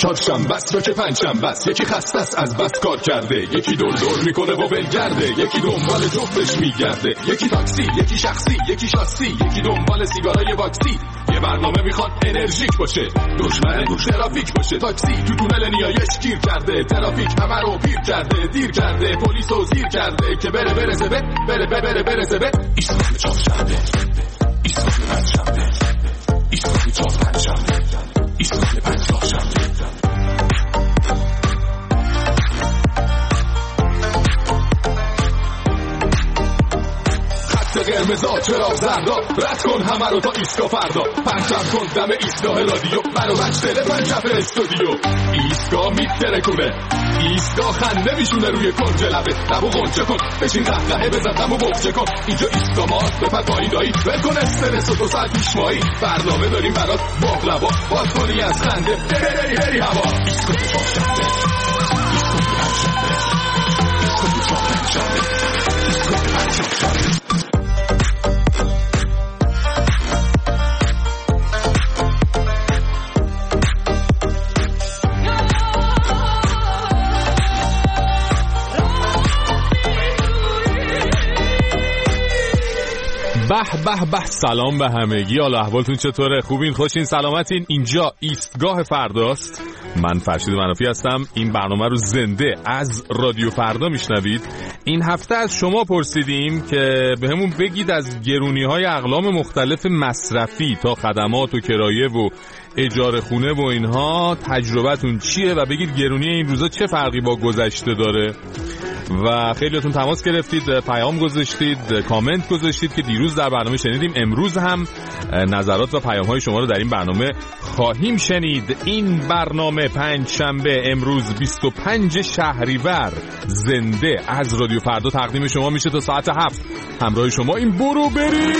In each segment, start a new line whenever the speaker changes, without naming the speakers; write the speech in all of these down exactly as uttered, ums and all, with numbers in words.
چهارشنبه است یا که پنجشنبه است، یکی خسته است از بس کار کرده، یکی دور دور میکنه و ولگرده، یکی دنبال جفتش میگرده، یکی تاکسی، یکی شخصی، یکی شاسی، یکی دنبال سیگارای واکسی. یه برنامه میخواد انرژیک باشه، دشمن روش ترافیک باشه. تاکسی تو تونل نیایش گیر کرده، ترافیک همه رو پیر کرده، دیر کرده، پلیس رو زیر کرده که بره برسه به بره بره بره برسه به ایستگاه چهارشنبه، ایستگاه پنجشنبه، ایستگاه چهارشنبه، ایستگاه پنجشنبه. قرمزا چراغ زردا، رد کن همه رو تا ایستگاه فردا. پنجم کن دم ایستگاه رادیو، برو بچ تلفن کف استودیو. ایستگاه میترکونه، ایستگاه خنده میشونه روی کنج لبه. لبو غنچه کن، بشین قهقهه بزن دمو بغچه کن. اینجا ایستگاه ماست، بپر پایین دایی، ول کن استرس و دو ساعت پیشمایی. برنامه داریم برات باقلوا، باز کنی از خنده بری بری هوا. ایستگاه چهارشنبه، ایستگاه پنجشنبه، ایستگاه چهارشنبه، ایستگاه پنجشنبه. به به به، سلام به همگی. حالا احوالتون چطوره؟ خوبین؟ خوشین؟ سلامتین؟ اینجا ایستگاه فرداست. من فرشید منافی هستم. این برنامه رو زنده از رادیو فردا میشنوید. این هفته از شما پرسیدیم که بهمون بگید از گرونی‌های اقلام مختلف مصرفی تا خدمات و کرایه و اجاره خونه و اینها تجربتون چیه و بگید گرونی این روزا چه فرقی با گذشته داره. و خیلیاتون تماس گرفتید، پیام گذاشتید، کامنت گذاشتید که دیروز در برنامه شنیدیم. امروز هم نظرات و پیام‌های شما رو در این برنامه خواهیم شنید. این برنامه پنج شنبه امروز بیست و پنج شهریور زنده از رادیو فردا تقدیم شما میشه تا ساعت هفت. همراه شما این برو بری.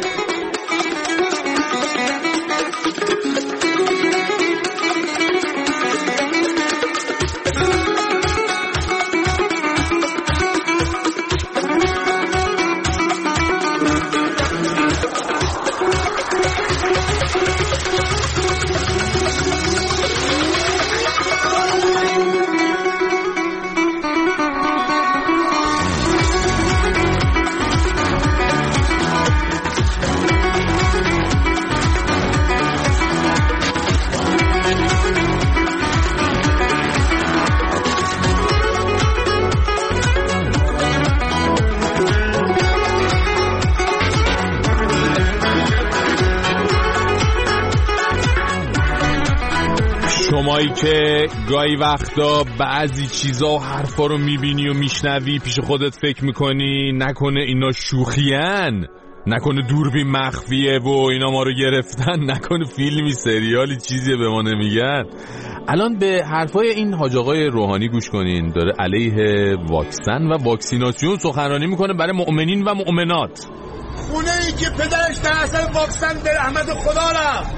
شمایی که گاهی وقتا بعضی چیزا و حرفا رو میبینی و میشنوی پیش خودت فکر میکنی نکنه اینا شوخیان، نکنه دوربین مخفیه و اینا ما رو گرفتن، نکنه فیلمی سریالی چیزی به ما نمیگن. الان به حرفای این حاج آقای روحانی گوش کنین، داره علیه واکسن و واکسیناسیون سخنرانی میکنه برای مؤمنین و مؤمنات.
خونه ای که پدرش در اثر واکسن به رحمت خدا رفت،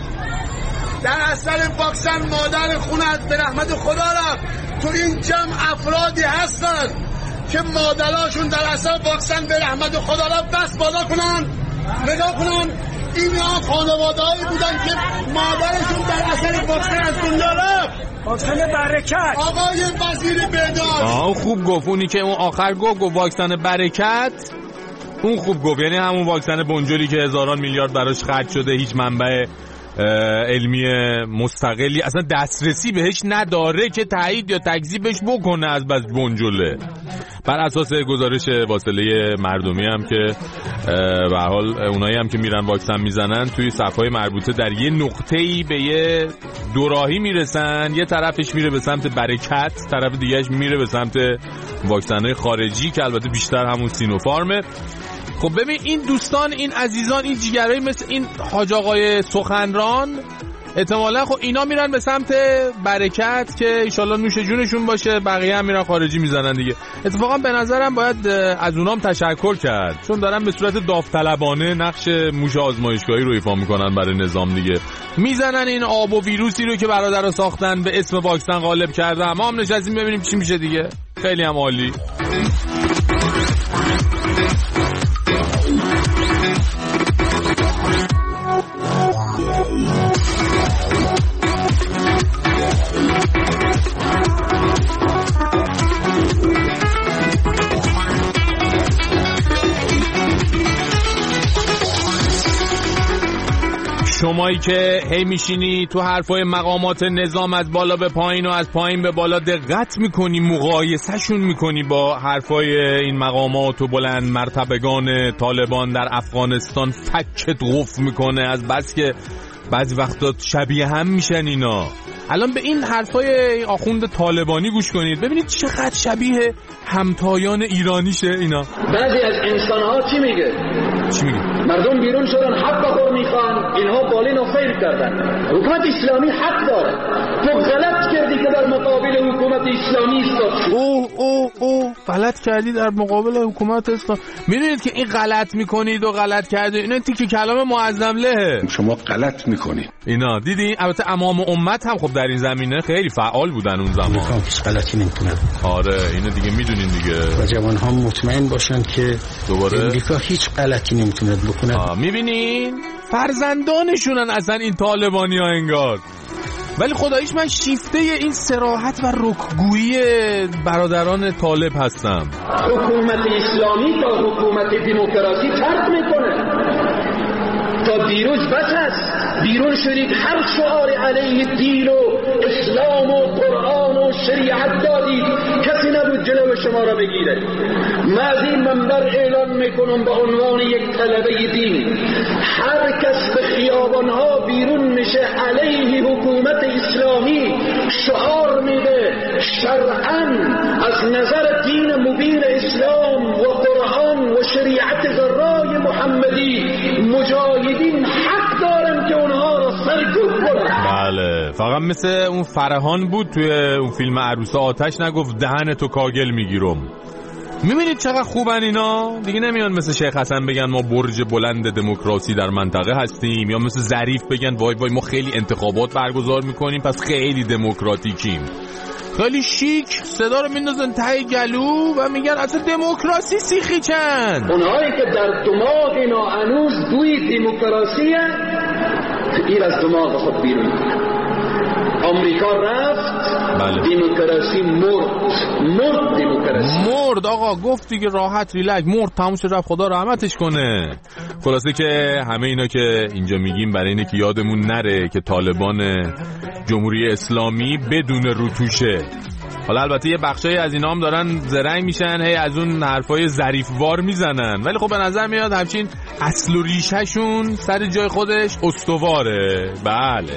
در اثر واکسن مادر خونت به رحمت خدا رفت. تو این جمع افرادی هستن که مادراشون در اثر واکسن به رحمت خدا رفت. دست بالا کنن، نگاه کنن. اینا خانواده‌ای بودن که مادرشون در اثر واکسن از دنیا رفت.
واکسن برکت.
آقای وزیر بهداشت
آه خوب گفت. اونی که اون آخر گفت گفت واکسن برکت، اون خوب گفت. یعنی همون واکسن بنجلی که هزاران میلیارد براش خرج شده، هیچ منبع علمی مستقلی اصلا دسترسی بهش نداره که تایید یا تکذیبش بکنه از بس بنجله. بر اساس گزارش واصله مردمی هم که به حال اونایی هم که میرن واکسن میزنن توی صفحای مربوطه در یه نقطه‌ای به یه دوراهی میرسن، یه طرفش میره به سمت برکت، طرف دیگهش میره به سمت واکسن‌های خارجی که البته بیشتر همون سینوفارمه. خب ببین این دوستان، این عزیزان، این جیگرایی مثل این حاج آقای سخنران احتمالا خب اینا میرن به سمت برکت که انشالله نوش جونشون باشه، بقیه هم میرن خارجی میزنن دیگه. اتفاقا به نظرم باید از اونام تشکر کرد، چون دارن به صورت داوطلبانه نقش موش آزمایشگاهی رو ایفا میکنن برای نظام دیگه. میزنن این آب و ویروسی رو که برادر رو ساختن به اسم واکسن غالب کردن. ما هم نشستیم ببینیم چی میشه دیگه. خیلی هم عالی. شمایی که هی میشینی تو حرفای مقامات نظام از بالا به پایین و از پایین به بالا دقت میکنی، مقایسهشون میکنی با حرفای این مقامات و بلند مرتبگان طالبان در افغانستان، فکت قفل میکنه از بس که بعضی وقتا شبیه هم میشن اینا. الان به این حرفای آخوند طالبانی گوش کنید ببینید چقدر شبیه همتایان ایرانیشه اینا.
بعضی از انسان‌ها چی میگه؟
چی میگه؟
مردم بیرون شدن حق بخور میخوان، اینها بالین و فیل کردن. حکومت اسلامی حق داره. تو غلط کردی که در مقابل حکومت اسلامی ایستادی.
اوه اوه اوه غلط کردی در مقابل حکومت اسلام. میدونید که این غلط میکنید و غلط کردید اینا تیکه کلام معظم لهه.
شما غلط میکنید.
اینا دیدین؟ البته امام امت هم خب در این زمینه خیلی فعال بودن اون زمان.
میخوام هیچ غلطی نمیکنن.
آره اینو دیگه میدونین دیگه.
و جوان ها مطمئن باشن که
دوباره
امریکا هیچ غلطی نمیتونه بکنه.
میبینین؟ فرزندانشونن اصلا این طالبانی ها انگار. ولی خداییش من شیفته این صراحت و رکگویی برادران طالب هستم.
حکومت اسلامی تا حکومت دموکراسی فرق میکنه. تا دیروز بس هست بیرون شدید هر شعار علیه دین و اسلام و قرآن و شریعت دادید، کسی نبود جلو شما را بگیره. من از این منبر اعلان میکنم به عنوان یک طلبه دین، هر کس به خیابانها بیرون میشه علیه حکومت اسلامی شعار میده شرعاً از نظر دین مبین اسلام و قرآن و شریعت زرای محمدی مجاهدین حق دارن که اونها را سرکوب کنن.
بله فقط مثل اون فرهان بود توی اون فیلم عروس آتش نگفت دهن تو کاگل میگیرم. میبینید چقدر خوبن اینا دیگه. نمیان مثل شیخ حسن بگن ما برج بلند دموکراسی در منطقه هستیم، یا مثل ظریف بگن وای وای ما خیلی انتخابات برگزار میکنیم پس خیلی دموکراتیکیم. خیلی شیک صدا رو میندازن ته گلو و میگن اصلا دموکراسی سیخی چند.
اونهایی که در دماغ اینا هنوز دوی دموکراسیه این از دماغ خود بیرون کنه. آمریکا رفت
بله.
دموکراسی مرد مرد دموکراسی
مرد آقا گفت دیگه راحت ریلکس مرد تموم شد رفت خدا رحمتش کنه. خلاصه که همه اینا که اینجا میگیم برای اینه که یادمون نره که طالبان جمهوری اسلامی بدون روتوشه. حالا البته یه بخشای از اینا هم دارن زرنگ میشن هی از اون حرفای ظریفوار میزنن، ولی خب به نظر میاد همچین اصل و ریشه‌شون سر جای خودش استواره. بله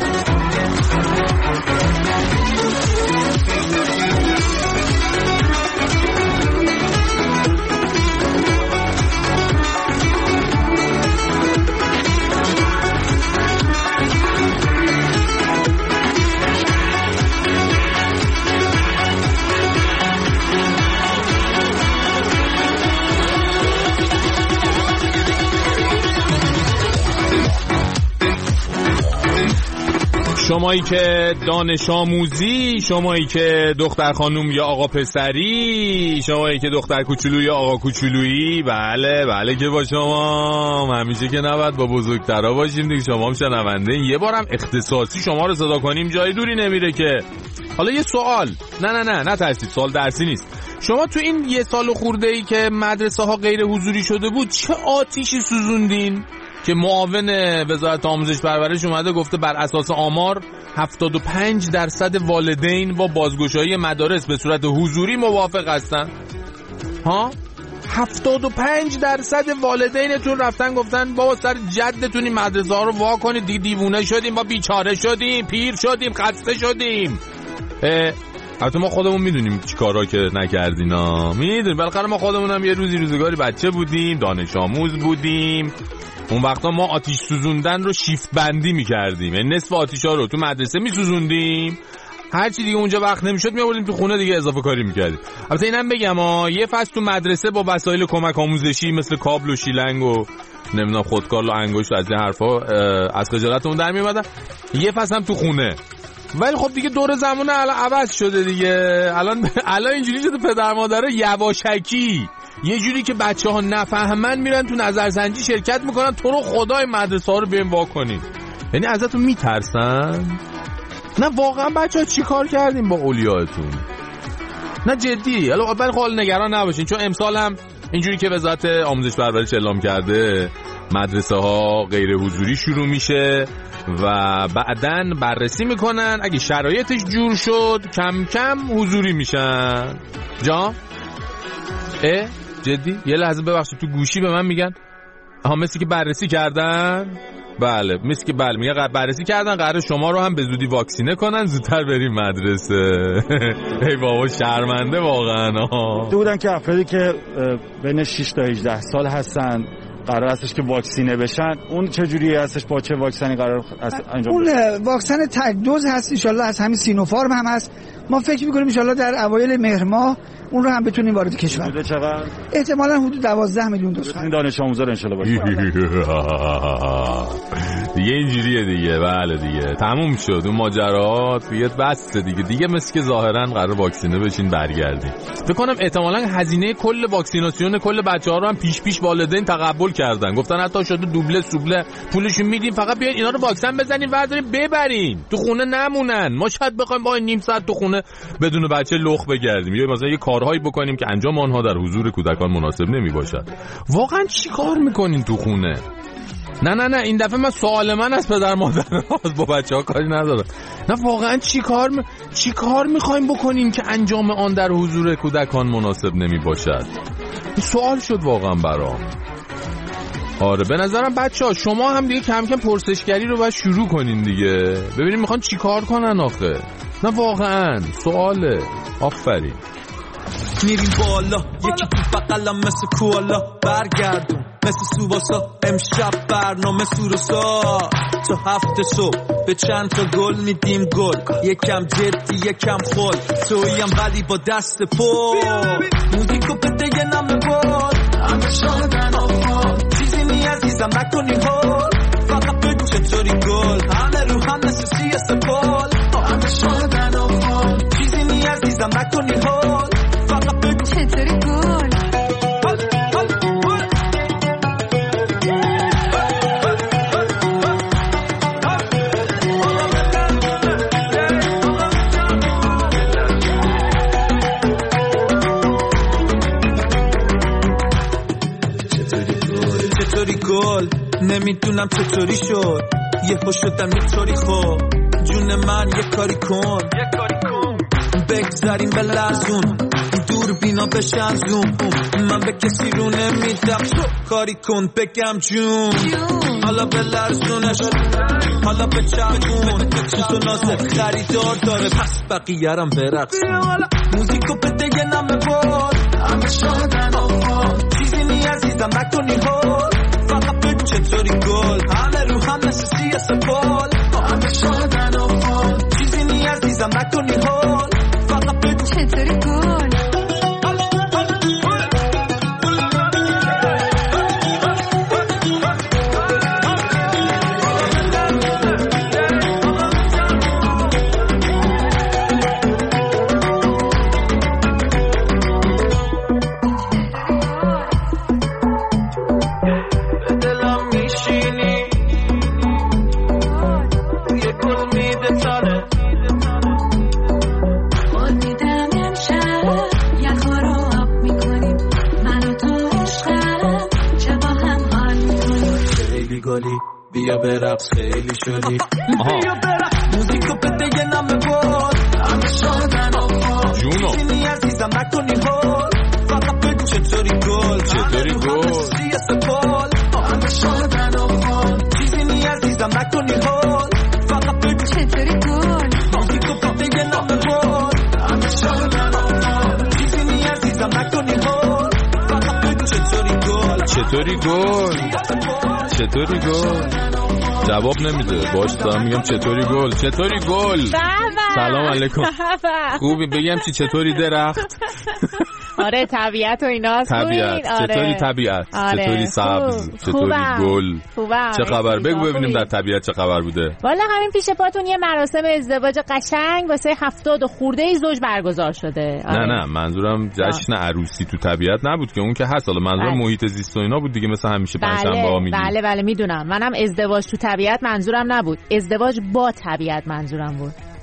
شمایی که دانش آموزی، شمایی که دختر خانوم یا آقا پسری، شمایی که دختر کوچولو یا آقا کوچولویی، بله بله که با شما همیشه که نباید با بزرگترها باشیم دیگه. شما هم شنونده یه بارم اختصاصی شما رو صدا کنیم جای دوری نمیره که. حالا یه سوال، نه نه نه نه ترسید سوال درسی نیست. شما تو این یه سال خورده ای که مدرسه ها غیر حضوری شده بود چه آتیشی سوزوندین که معاون وزارت آموزش پرورش اومده گفته بر اساس آمار هفتاد و پنج درصد والدین با بازگشایی مدارس به صورت حضوری موافق هستن؟ ها؟ هفتاد و پنج درصد والدینتون رفتن گفتن بابا سر جدتون این مدرسه ها رو وا کنید دیگه، دیوونه شدیم، ما بیچاره شدیم، پیر شدیم، خسته شدیم. البته ما خودمون میدونیم چی کارا که نکردین ها، میدونیم بالاخره ما خودمون هم یه روزی روزگاری بچه بودیم، دانش آموز بودیم. اون وقتا ما آتیش سوزوندن رو شیفت بندی میکردیم، یعنی نصف آتیشا رو تو مدرسه میسوزوندیم، هر چی دیگه اونجا وقت نمیشد میآوردیم تو خونه دیگه اضافه کاری میکردیم. البته اینم بگم ها یه فصل تو مدرسه با وسایل کمک آموزشی مثل کابل و شیلنگ و نمیدونم خودکار و انگشت از این حرفا از خجالتمون در میومدن، یه فصل هم تو خونه. ولی خب دیگه دور زمونه الان عوض شده دیگه، الان الان اینجوری شده پدر مادرها یواشکی یه جوری که بچه ها نفهمن میرن تو نظرسنجی شرکت میکنن تو رو خدای مدرسه ها رو بیم وا کنین، یعنی ازتون میترسن. نه واقعا بچه ها چی کار کردیم با اولیاءتون؟ نه جدی. حالا ولی خب نگران نباشین چون امسال هم اینجوری که وزارت آموزش پرورش اعلام کرده مدرسه ها غیر حضوری شروع میشه و بعدن بررسی میکنن، اگه شرایطش جور شد کم کم حضوری میشن. جا اه جدی یه لحظه ببخشید تو گوشی به من میگن ها مثل که بررسی کردن. بله مثل که بله میگه بررسی کردن، قراره شما رو هم به زودی واکسینه کنن، زودتر بریم مدرسه. ای بابا شرمنده واقعا.
بودن که افرادی که بین شش تا هجده سال هستن قرار هستش که واکسینه بشن، اون چجوری هستش؟ با چه واکسنی قرار انجام
اون واکسن تک دوز هست ان شاءالله، از همین سینوفارم هم هست. ما فکر می‌کنیم ان شاءالله در اوایل مهر ماه اون رو هم بتونیم وارد کشور.
حدود چقدر؟
احتمالاً حدود دوازده میلیون دوز.
این دانش آموزا ان شاءالله باشه.
دیگه اینجوریه دیگه. بله دیگه تموم شد اون ماجرات، دیگه بس دیگه. دیگه مثل که ظاهرا قرار واکسینه بشین برگردیم. فکر کنم احتمالاً هزینه کل واکسیناسیون کل بچه‌ها رو هم پیش پیش والدین تقبل کردن، گفتن حتی شده دوبله سوبله پولشون میدیم، فقط بیاین اینا رو واکسن بزنین بردارین ببرین تو خونه نمونن. ما شاید بخوایم با نیم ساعت تو خونه بدون بچه لخ بگردیم یا مثلا یه کارهایی بکنیم که انجام آنها در حضور کودکان مناسب نمیباشد. واقعا چی کار میکنین تو خونه؟ نه نه نه این دفعه من سوال من از پدر مادر هاست، با بچه ها کاری نداره. نه واقعا چی کار م... چی کار میخوایم بکنیم که انجام آن در حضور کودکان مناسب نمیباشد؟ سوال شد واقعا برام. آره به نظرم بچه ها شما هم دیگه کم کم پرسشگری رو باید شروع کنین دیگه، ببینیم میخوان چی کار کنن آخه. نه واقعا سواله. آفرین.
میریم بالا یکی تو بقلم مثل کوالا، برگردون مثل سوباسا، امشب برنامه سوروسا تا هفت صبح به چند تا گل میدیم گل، یکم جدی یکم خل، توییم ولی با دست پر موزیکو بده یه نمه باد، همه شادن آفا چیزی نی عزیزم نکنی هول، فقط بگو چطوری گل، همه رو هم مثل سی سپال، همه شادن آفا چیزی نی عزیزم نکنی هول، فقط بگو چطوری گل. گل نمیدونم چطوری شد، یهو شدم یه طوری خوب، جون من یه کاری کن، بگذاریم به لرزون دور بینا بشن زوم، من به کسی رو نمیدم کاری کن بگم جون، حالا به لرزونش حالا به چرخون، تو نازت خریدار داره پس بقیه‌رم برقصون، موزیکو بده یه نمه بود، همه شادن آفا چیزی نی عزیزم نکنی هول، فقط بگو چطوری گل، همه رو هم مثل سی سپال، همه شادن آفا چیزی نی عزیزم نکنی هول، فقط بگو چطوری گل. بیا برقص خیلی شدی، بیا برقص موزیکو بده یه نمه بود، همه شادن آفا چیزی نی عزیزم نکنی هول، فقط بگو چطوری گل،
چطوری گل،
سی سپال، همه شادن آفا چیزی نی عزیزم نکنی هول، فقط بگو چطوری گل، موزیکو بده یه نمه بود، همه شادن آفا چیزی نی عزیزم نکنی هول، فقط بگو چطوری گل،
چطوری گل، چطوری گل. جواب نمیده، باش دارم میگم چطوری گل، چطوری گل. سلام علیکم. خوبی بگم چی چطوری درخت.
آره طبیعت و ایناست.
طبیعت آره. چطوری طبیعت آره. چطوری سبز خوب. چطوری خوبم. گل
خوبم.
چه خبر بگو ببینیم در طبیعت چه خبر بوده.
والا همین پیش پاتون یه مراسم ازدواج قشنگ واسه هفتاد و خورده ای زوج برگزار شده.
آره. نه نه منظورم جشن آه. عروسی تو طبیعت نبود که اون که هست، حالا منظورم محیط زیست و اینا بود دیگه، مثلا همیشه پنجشنبه ها میگیم.
بله بله میدونم، منم ازدواج تو طبیعت منظورم نبود، ازدواج با طبیعت منظورم بود.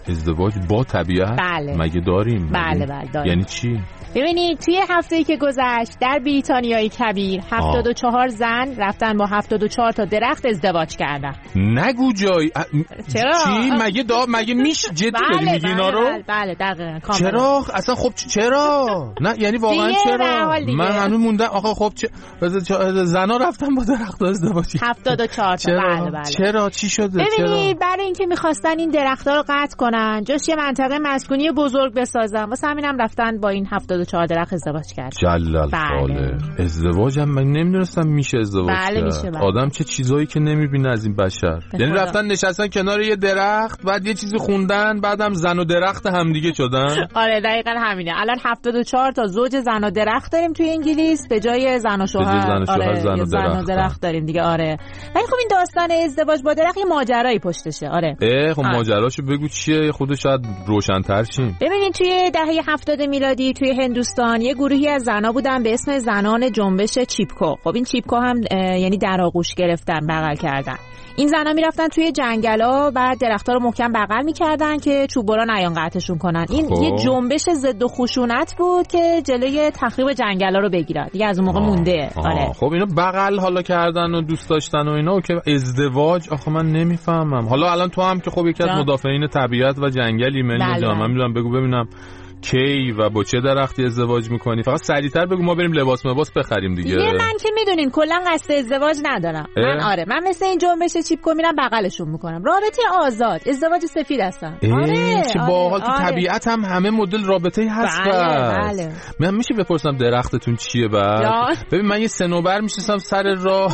ازدواج با طبیعت؟
بله.
مگه داریم؟
بله بله داریم.
یعنی چی؟
ببینید توی هفته‌ای که گذشت در بریتانیای کبیر هفتاد و چهار زن رفتن با هفتاد و چهار تا درخت ازدواج کردن.
نگو جای ا...
چرا؟
چی؟ مگه دا مگه میشه جدی
بله
داری میگی اینا رو؟
بله بله دقیقاً کاملا.
چرا؟ اصلا خب چرا؟ نه یعنی واقعا چرا؟ من هنوز موندم آقا خب چه زنا رفتن با درخت ازدواج
هفتاد و چهار تا. بله بله.
چرا چی شده؟
ببینید برای اینکه می‌خواستن این درخت‌ها رو قطع کنن جاش یه منطقه مسکونی بزرگ بسازن واسه همینم رفتن با این هفتاد و چهار درخت ازدواج کردن.
جلال خاله. ازدواجم من نمی‌دونستم میشه ازدواج
بله
کرد.
میشه بله.
آدم چه چیزایی که نمی‌بینه از این بشر. یعنی رفتن نشستن کنار یه درخت بعد یه چیزی خوندن بعدم زن و درخت همدیگه شدن.
آره دقیقاً همینه. الان هفتاد و چهار تا زوج زن و درخت داریم توی انگلیس به جای زن و شوهر.
زن و شوهر
آره
زن و درخت.
زن و درخت داریم دیگه. آره ولی خب این داستان ازدواج با درخت یه ماجرایی پشتشه. آره
اه خب ماجراشو بگو چیه خودش شاید روشن‌تر شیم.
ببینید توی دهه هفتاد میلادی توی هندوستان یه گروهی از زنا بودن به اسم زنان جنبش چیپکو. خب این چیپکو هم یعنی در آغوش گرفتن بغل کردن. این زنا میرفتن توی جنگلا بعد درخت‌ها رو محکم بغل می‌کردن که چوبورا نیان قطعشون کنن. این خب. یه جنبش ضد خشونت بود که جلوی تخریب جنگلا رو بگیرن. دیگه از اون موقع آه. مونده. آه. آره.
خب اینو بغل حالا کردن و دوست داشتن و اینا که ازدواج آخه من نمیفهمم. حالا الان تو هم که خب یکی از مدافعین طبیعت و جنگلی ملی جان من می‌دونم بگو ببینم کی و با چه درختی ازدواج میکنی؟ فقط سریعتر بگو ما بریم لباس مباس بخریم دیگه.
یه من که میدونین کلا قصد ازدواج ندارم. اه؟ من آره من مثل این جنبش چیپکو میرم بغلشون میکنم. رابطه آزاد، ازدواج سفید هستن.
آره چه باحال. تو طبیعت هم همه مدل رابطه هست.
بله بله.
من میشه بپرسم درختتون چیه بعد؟ ببین من یه سنوبر میشستم سر راه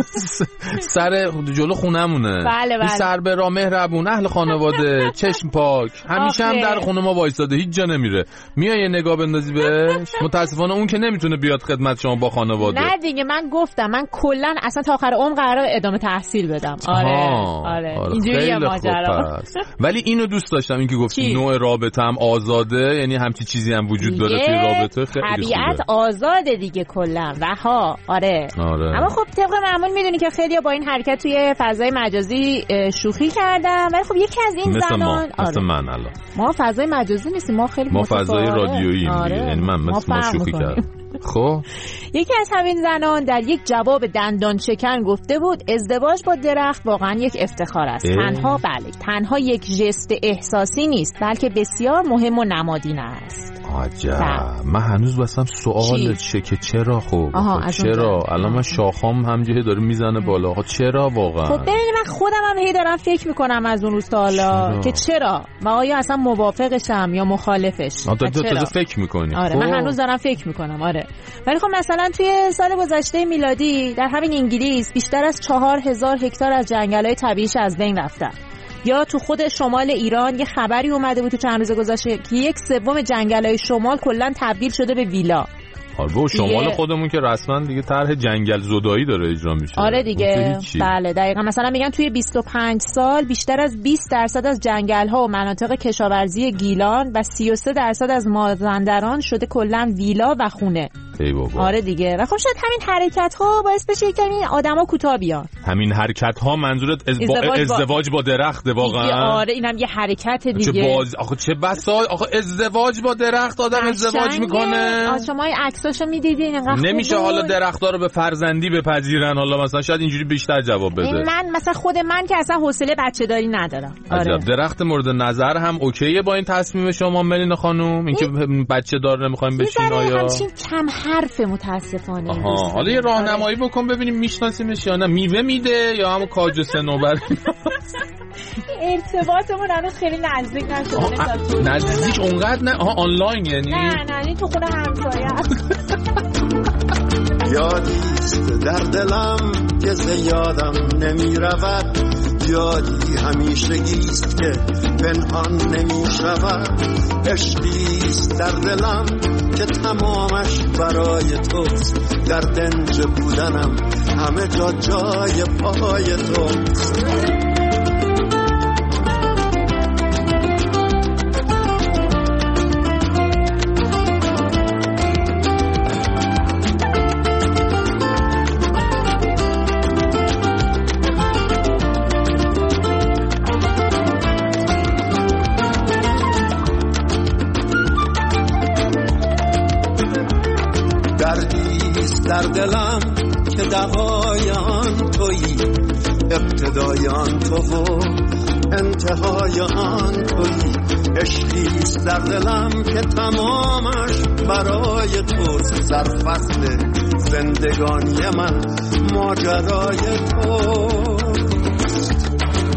سر جلو خونمونه.
بله بله.
سر به راه مهربون اهل خانواده چشم پاک همیشه هم در خونه ما وایساده هیچ جا نمیره. میای یه نگاه بندازی بهش. متاسفانه اون که نمیتونه بیاد خدمت شما با خانواده.
نه دیگه من گفتم من کلا اصلا تا آخر عمر قراره ادامه تحصیل بدم. آره آره, آره. اینجوریه ماجرا.
ولی اینو دوست داشتم اینکه گفتی نوع رابطه هم آزاده یعنی همچی چیزی هم وجود داره توی رابطه. خیلی
طبیعت آزاده دیگه کلا رها. آره.
آره
اما خب طبق معمول میدونی که خیلی‌ها با این حرکت توی فضای مجازی شوخی کردن ولی خب یکی از این
مثل
زنان
ما. آره. مثل من الان
ما فضای مجازی نیستیم ما خیلی
ما فضای رادیویی
آره.
یعنی من مثل ما شوخی کردم. خب
یکی از همین زنان در یک جواب دندان شکن گفته بود ازدواج با درخت واقعا یک افتخار است. اه. تنها بله تنها یک ژست احساسی نیست بلکه بسیار مهم و نمادین است.
عجب. من هنوز واسم سوال چه که چرا خب
آها
چرا الان من شاخام همجوری داره میزنه بالا ها چرا واقعا؟
خب ببین من خودم هم هی دارم فکر میکنم از اون روز تا حالا که چرا و آیا اصلا موافقشم یا مخالفش.
آها تو تازه فکر میکنی.
آره
خب.
من هنوز دارم فکر میکنم. آره ولی خب مثلا توی سال گذشته میلادی در همین انگلیس بیشتر از چهار هزار هکتار از جنگل‌های طبیعیش از بین رفتن. یا تو خود شمال ایران یه خبری اومده بود تو چند روز گذشته که یک سوم جنگل‌های شمال کلا تبدیل شده به ویلا.
آره و شمال خودمون که رسما دیگه طرح جنگل زدایی داره اجرا میشه.
آره دیگه بله دقیقاً. مثلا میگن توی بیست و پنج سال بیشتر از بیست درصد از جنگل‌ها و مناطق کشاورزی گیلان و سی و سه درصد از مازندران شده کلا ویلا و خونه.
ای بابا.
آره دیگه. و خب شاید همین حرکت‌ها باعث بشه که این آدما کوتاه بیان.
همین حرکت‌ها منظورت از با... ازدواج, ازدواج با درخت واقعا؟
آره اینم یه حرکت دیگه.
چه باز آخه چه بسا آخه ازدواج با درخت آدم ازدواج میکنه.
آ شما این عکساشو میدیدین انقدر
نمیشه حالا درخت‌ها رو به فرزندی بپذیرن. حالا مثلا شاید اینجوری بیشتر جواب بده.
من مثلا خود من که اصلا حوصله بچه‌داری ندارم.
آره. عجب. درخت مورد نظر هم اوکیه با این تصمیم شما ملینا خانم اینکه بچه دار نمیخوایم بشین آیا؟
همچین کم حرف متاسفانه.
آها حالا یه راهنمایی بکن ببینیم میشناسیمش یا نه. میوه میده یا همون کاج و صنوبر؟
ارتباطمون هنوز خیلی نزدیک نشده.
نزدیک اونقدر نه. آها آنلاین یعنی؟
نه نه این تو خونه همسایه است.
یادیست در دلم که زیادم نمی رود یادی همیشگیست که پنهان نمی شود عشقیست در دلم که تمامش برای توست در دنج بودنم همه جا جای پای توست در دلم که دوای آن تویی، ابتدای آن تو و انتهای آن تویی. عشقیست در دلم که تمامش برای توست، در فصل زندگانی من ماجرای توست.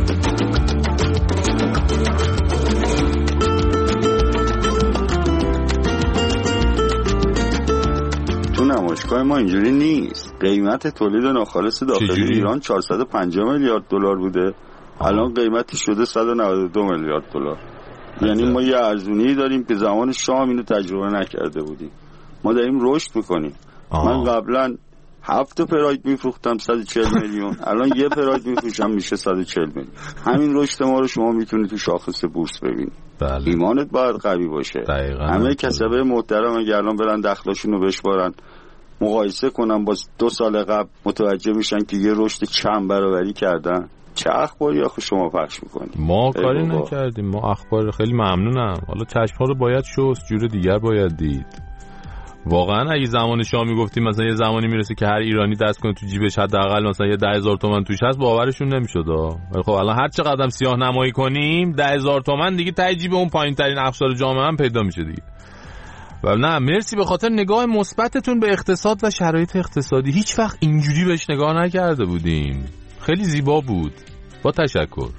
تو نمایشگاه ما اینجوری نیست. قیمت تولید ناخالص داخلی ایران چهارصد و پنجاه میلیارد دلار بوده، الان قیمتی شده صد و نود و دو میلیارد دلار. یعنی ما یه ارزونی داریم که زمان شام اینو تجربه نکرده بودیم. ما داریم رشد میکنیم. من قبلا هفت پراید میفروختم صد و چهل میلیون، الان یه پراید میفروشم میشه صد و چهل میلیون. همین رشد ما رو شما میتونید تو شاخص بورس ببینید. بله. ایمانت باید قوی باشه. دقیقاً. همه کسبه محترم اگه الان برن دخلاشون رو بشمارن مقایسه کنن با دو سال قبل، متوجه میشن که یه رشد چند برابری کردن. چه اخباری آخه شما پخش میکنید؟
ما کاری نکردیم، ما اخبار خیلی ممنونم. حالا چشم‌ها رو باید شست، جور دیگر باید دید. واقعا اگه زمان شاه میگفتیم مثلا یه زمانی میرسه که هر ایرانی دست کنه تو جیبش حداقل مثلا یه ده هزار تومان توش هست، باورشون نمیشد. ولی خب الان هر چقدر هم سیاه نمایی کنیم ده هزار تومان دیگه ته جیب اون پایین ترین اقشار جامعه هم پیدا میشه دیگه. و نه مرسی به خاطر نگاه مثبتتون به اقتصاد و شرایط اقتصادی. هیچ وقت اینجوری بهش نگاه نکرده بودیم. خیلی زیبا بود. با تشکر.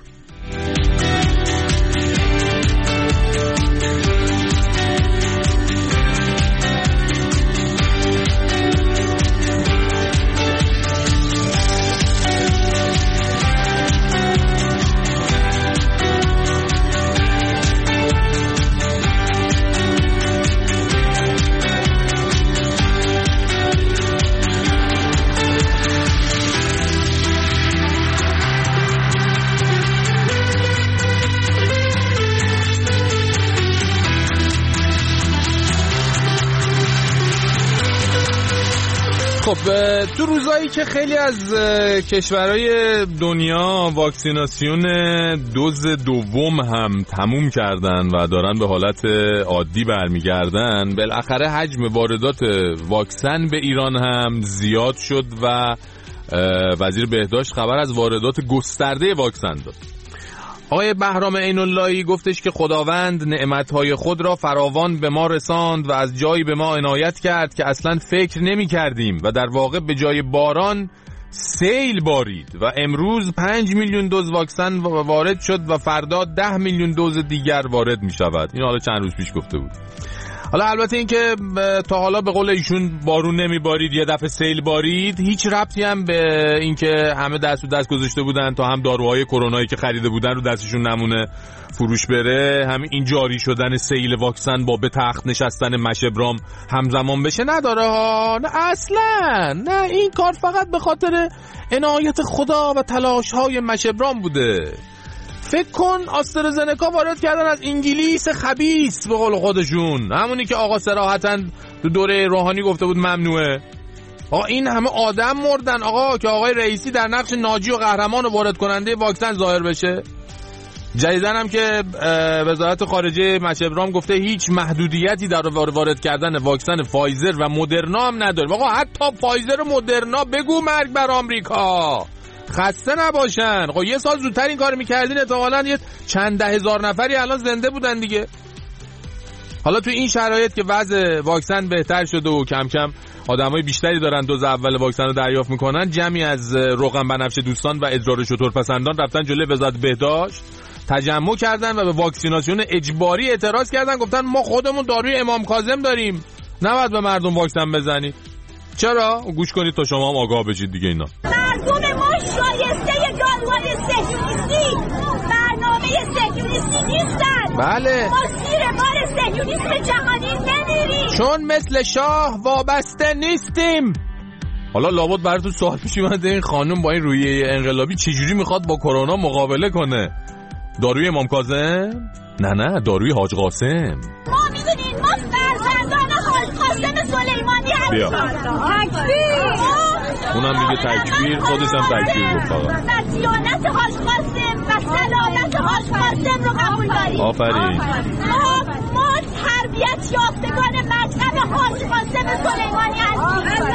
خب تو روزایی که خیلی از کشورهای دنیا واکسیناسیون دوز دوم هم تموم کردن و دارن به حالت عادی برمیگردن، بالاخره حجم واردات واکسن به ایران هم زیاد شد و وزیر بهداشت خبر از واردات گسترده واکسن داد. آقای بهرام عین‌اللهی گفتش که خداوند نعمتهای خود را فراوان به ما رساند و از جایی به ما عنایت کرد که اصلا فکر نمی کردیم و در واقع به جای باران سیل بارید و امروز پنج میلیون دوز واکسن وارد شد و فردا ده میلیون دوز دیگر وارد می شود. این حالا چند روز پیش گفته بود. حالا البته این که تا حالا به قول ایشون بارون نمی بارید یه دفعه سیل بارید هیچ ربطی هم به این که همه دست و دست گذاشته بودن تا هم داروهای کرونایی که خریده بودن رو دستشون نمونه فروش بره، همین این جاری شدن سیل واکسن با به تخت نشستن مشبرام همزمان بشه نداره ها. نه اصلا نه، این کار فقط به خاطر عنایت خدا و تلاش های مشبرام بوده. فکر کن آسترازنکا وارد کردن از انگلیس خبیث به قول خودشون، همونی که آقا صراحتاً تو دوره روحانی گفته بود ممنوعه. آقا این همه آدم مردن آقا که آقای رئیسی در نقش ناجی و قهرمان و وارد کننده واکسن ظاهر بشه. جدیدن هم که وزارت خارجه مشبرام گفته هیچ محدودیتی در وارد کردن واکسن فایزر و مدرنا هم نداره. آقا حتی فایزر و مدرنا بگو مرگ بر آمریکا، خسته نباشن. خب یه سال زودتر این کار میکردین احتمالاً یه چند ده هزار نفری الان زنده بودن دیگه. حالا تو این شرایط که وضع واکسن بهتر شده و کم کم آدمای بیشتری دارن دوز اول واکسن رو دریافت میکنن، جمعی از روغن بنفشه دوستان و ادرار شترپسندان رفتن جلوی وزارت بهداشت تجمع کردن و به واکسیناسیون اجباری اعتراض کردن. گفتن ما خودمون داروی امام کاظم داریم، نباید به مردم واکسن بزنید. چرا؟ گوش کنید تا شما هم آگاه بشید دیگه. اینا
مردم ما شایسته داروهای صهیونیستی، برنامه صهیونیستی نیستن.
بله
ما زیر بار صهیونیسم جهانی نمیریم،
چون مثل شاه وابسته نیستیم. حالا لابد براتون سوال پیش اومده این خانم با این روحیه انقلابی چجوری میخواد با کرونا مقابله کنه؟ داروی امام کاظم؟ نه نه، داروی حاج قاسم.
ما میدونین ما فرزندان حاج قاسم سلیمانی هستیم. تکبیر.
اونم میگه تکبیر، خودش هم تکبیر گفت. فقط
دیانت حاج قاسم و سلامت حاج قاسم رو قبول داریم.
آفرین.
ما ما تربیت یافتگان مکتب حاج قاسم سلیمانی هستیم.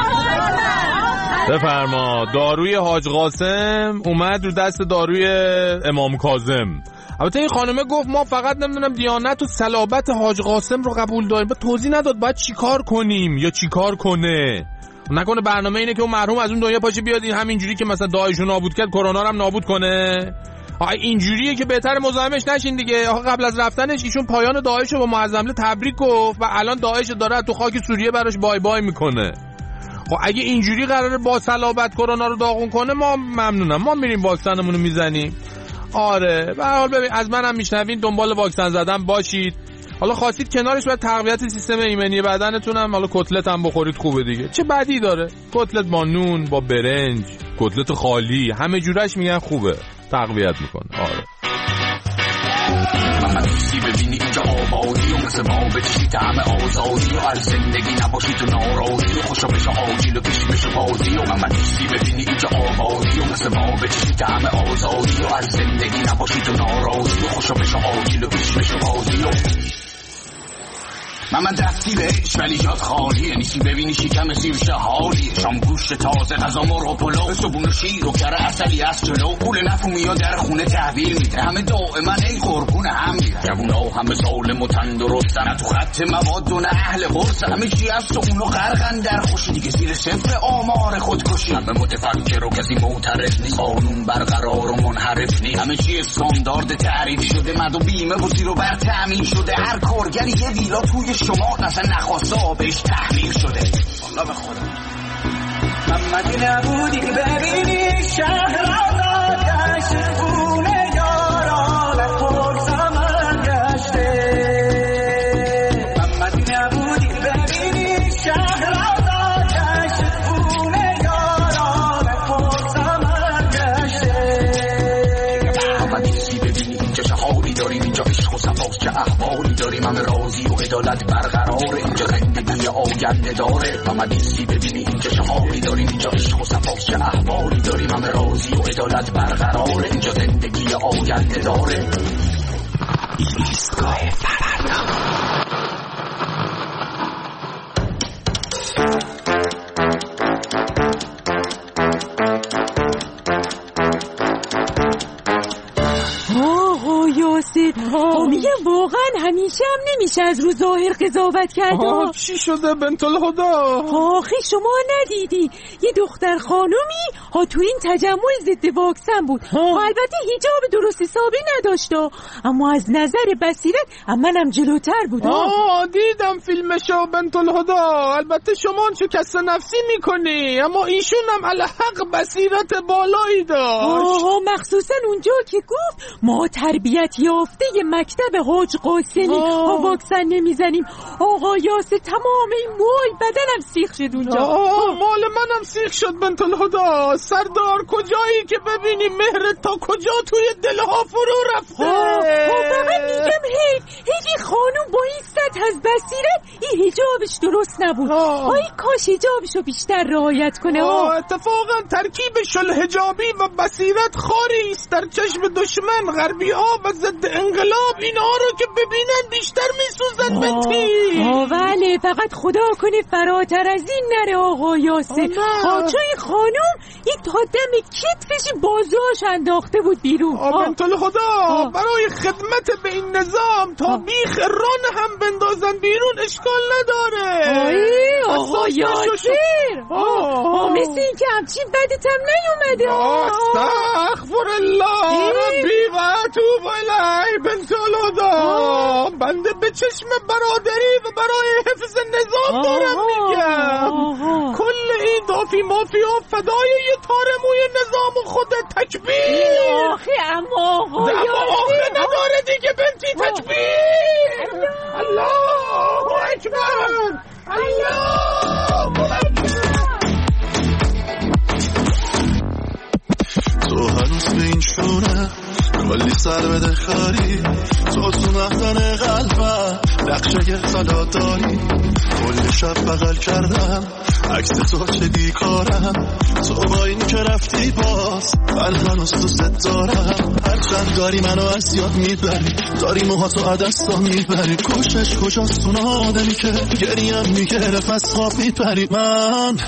بفرما. داروی حاج قاسم اومد رو دست داروی امام کاظم. البته این خانمه گفت ما فقط نمیدونم دیانت و صلابت حاج قاسم رو قبول داریم. بعد توضیح نداد باید چیکار کنیم یا چیکار کنه. نکنه برنامه اینه که اون مرحوم از اون دنیا پاشه بیاد این همینجوری که مثلا داعش رو نابود کرد کرونا رو هم نابود کنه. اینجوریه که بهتر مزاحمش نشین دیگه. آخه قبل از رفتنش ایشون پایان داعش رو با معظم الحمله تبریک گفت و الان داعش داره تو خاک سوریه براش بای بای میکنه. خب اگه اینجوری قراره با صلابت کرونا رو داغون کنه ما ممنونم، ما میریم واکسنمون رو میزنیم. آره به هر حال ببین از منم میشنوین دنبال واکسن زدن باشید. حالا خواستید کنارش باید تقویت سیستم ایمنی بدنتون هم حالا کتلت هم بخورید خوبه دیگه. چه بدی داره؟ کتلت با نون، با برنج، کتلت خالی، همه جورش میگن خوبه، تقویت میکنه. آره
ممنونی ببینی اینجا آبادی و مثل ما بچشی طعم آزادی و هر زندگی نباشی تو ناراضی و خوشا بشه آجیل و پیش بشه بازی و ممنونی ببینی اینجا آبادی و مثل ما بچشی طعم آزادی و هر زندگی نباشی تو ناراضی و خوشا بشه آجیل و پیش بشه بازی و من من دستی بهش ولی جات خالیه، نیستی ببینی شکم سیرش حالیه، شام گوشت تازه غذا مرغ و پلو، صبون و شیر و کره عسلی از جلو، پول نفومی یا در خونه تحویل میده، همه دائما ای قربون هم میرن، جوونا همه سالم و تندرستن، نه تو خط مواد و نه اهل قرصن، همه چی هست و اونو غرقن در خوشی دیگه زیر صفر آمار خودکشی، همه متفکر و کسی معترض نیست، قانون برقرار و منحرف نیست، همه چی استاندارد تعریف شده، مد و بیمه و زیر و بر تامین شده، هر کارگری یه ویلا توی شما اصلا نخواسته بهش تحمیل شده. والله به خدا محمدی نبودی ببینی شهر آتش خونه یاران پرزمن گشته، محمدی نبودی ببینی شهر آتش خونه یاران پرزمن گشته، محمدی ببینی اینجا شهاری داریم، اینجا عشق و صفاست چه احوالی داریم، همه راضی و عدالت برقراره، اینجا زندگی آینده داره، محمدی ببینی اینجا شهاری داریم، اینجا عشق و صفاست چه احوالی داریم، همه راضی و عدالت برقراره، اینجا زندگی آینده داره. ایستگاه فردا.
خب میگم واقعا همیشه هم نمیشه از رو ظاهر قضاوت کرد.
چی شده بنت الهدا؟
آخه شما ندیدی یه دختر خانومی ها تو این تجمع ضد واکسن بود، البته حجاب درست حسابی نداشت اما از نظر بصیرت منم جلوتر بود.
آه دیدم فیلمشو بنت الهدا، البته شما چه کس نفسی میکنی اما ایشون هم الحق بصیرت بالایی داشت.
آه مخصوصا اونجا که گفت ما تربیت یافته ی مکتب حاج قاسمی ها واکسن نمیزنیم. آقا یاسه تمام این موی بدنم سیخ شد اونجا.
آه مال منم سیخ شد بنت الهدا. سردار کجایی که ببینی مهر تا کجا توی دلها فرو رفته.
آه فقط میگم حیف هیچی خانوم با این سطح از بصیرت این حجابش درست نبود. آه کاش حجابشو بیشتر رعایت کنه.
آه اتفاقا ترکیب شل حجابی و بصیرت خاری است در چشم دشمن. غربی ها و ضد انقلاب اینا رو که ببینن بیشتر میسوزن بنتی.
آه بله فقط خدا کنه فراتر از این نره آقا یاسه. آجای خانوم یک تا دم کتفش بازوهاش انداخته بود بیرون.
آه بنت الهدا برای خدمت به این نظام تا بیخ ران هم بندازن بیرون اشکال نداره.
آه آقا یاسر آه مثل این که همچین بدت هم نیومده.
استغفر الله ربی و اتوب الیه بنت الهدا. بنده به چشم برادری و برای حفظ نظام دارم میگم. کل این دافی مافیا فدای یه تار موی نظام خود. تکبیر.
آخه اما آقا
آخه نداره دیگه بنتی. تکبیر. الله اکبر. الله اکبر.
تو هنوز به این شونه کلی سر بده خاری، تو تو مختن قلبم نقشه طلا داری کل شب بغل کردم عکس تو چه بیکارم تو با این که رفتی باز من هنوز تو ست دارم هرچند داری منو از یاد میبری داری موهاتو عدستا میبری کوشش کجاست اون آدمی که گریم میگرف از خواب میپری من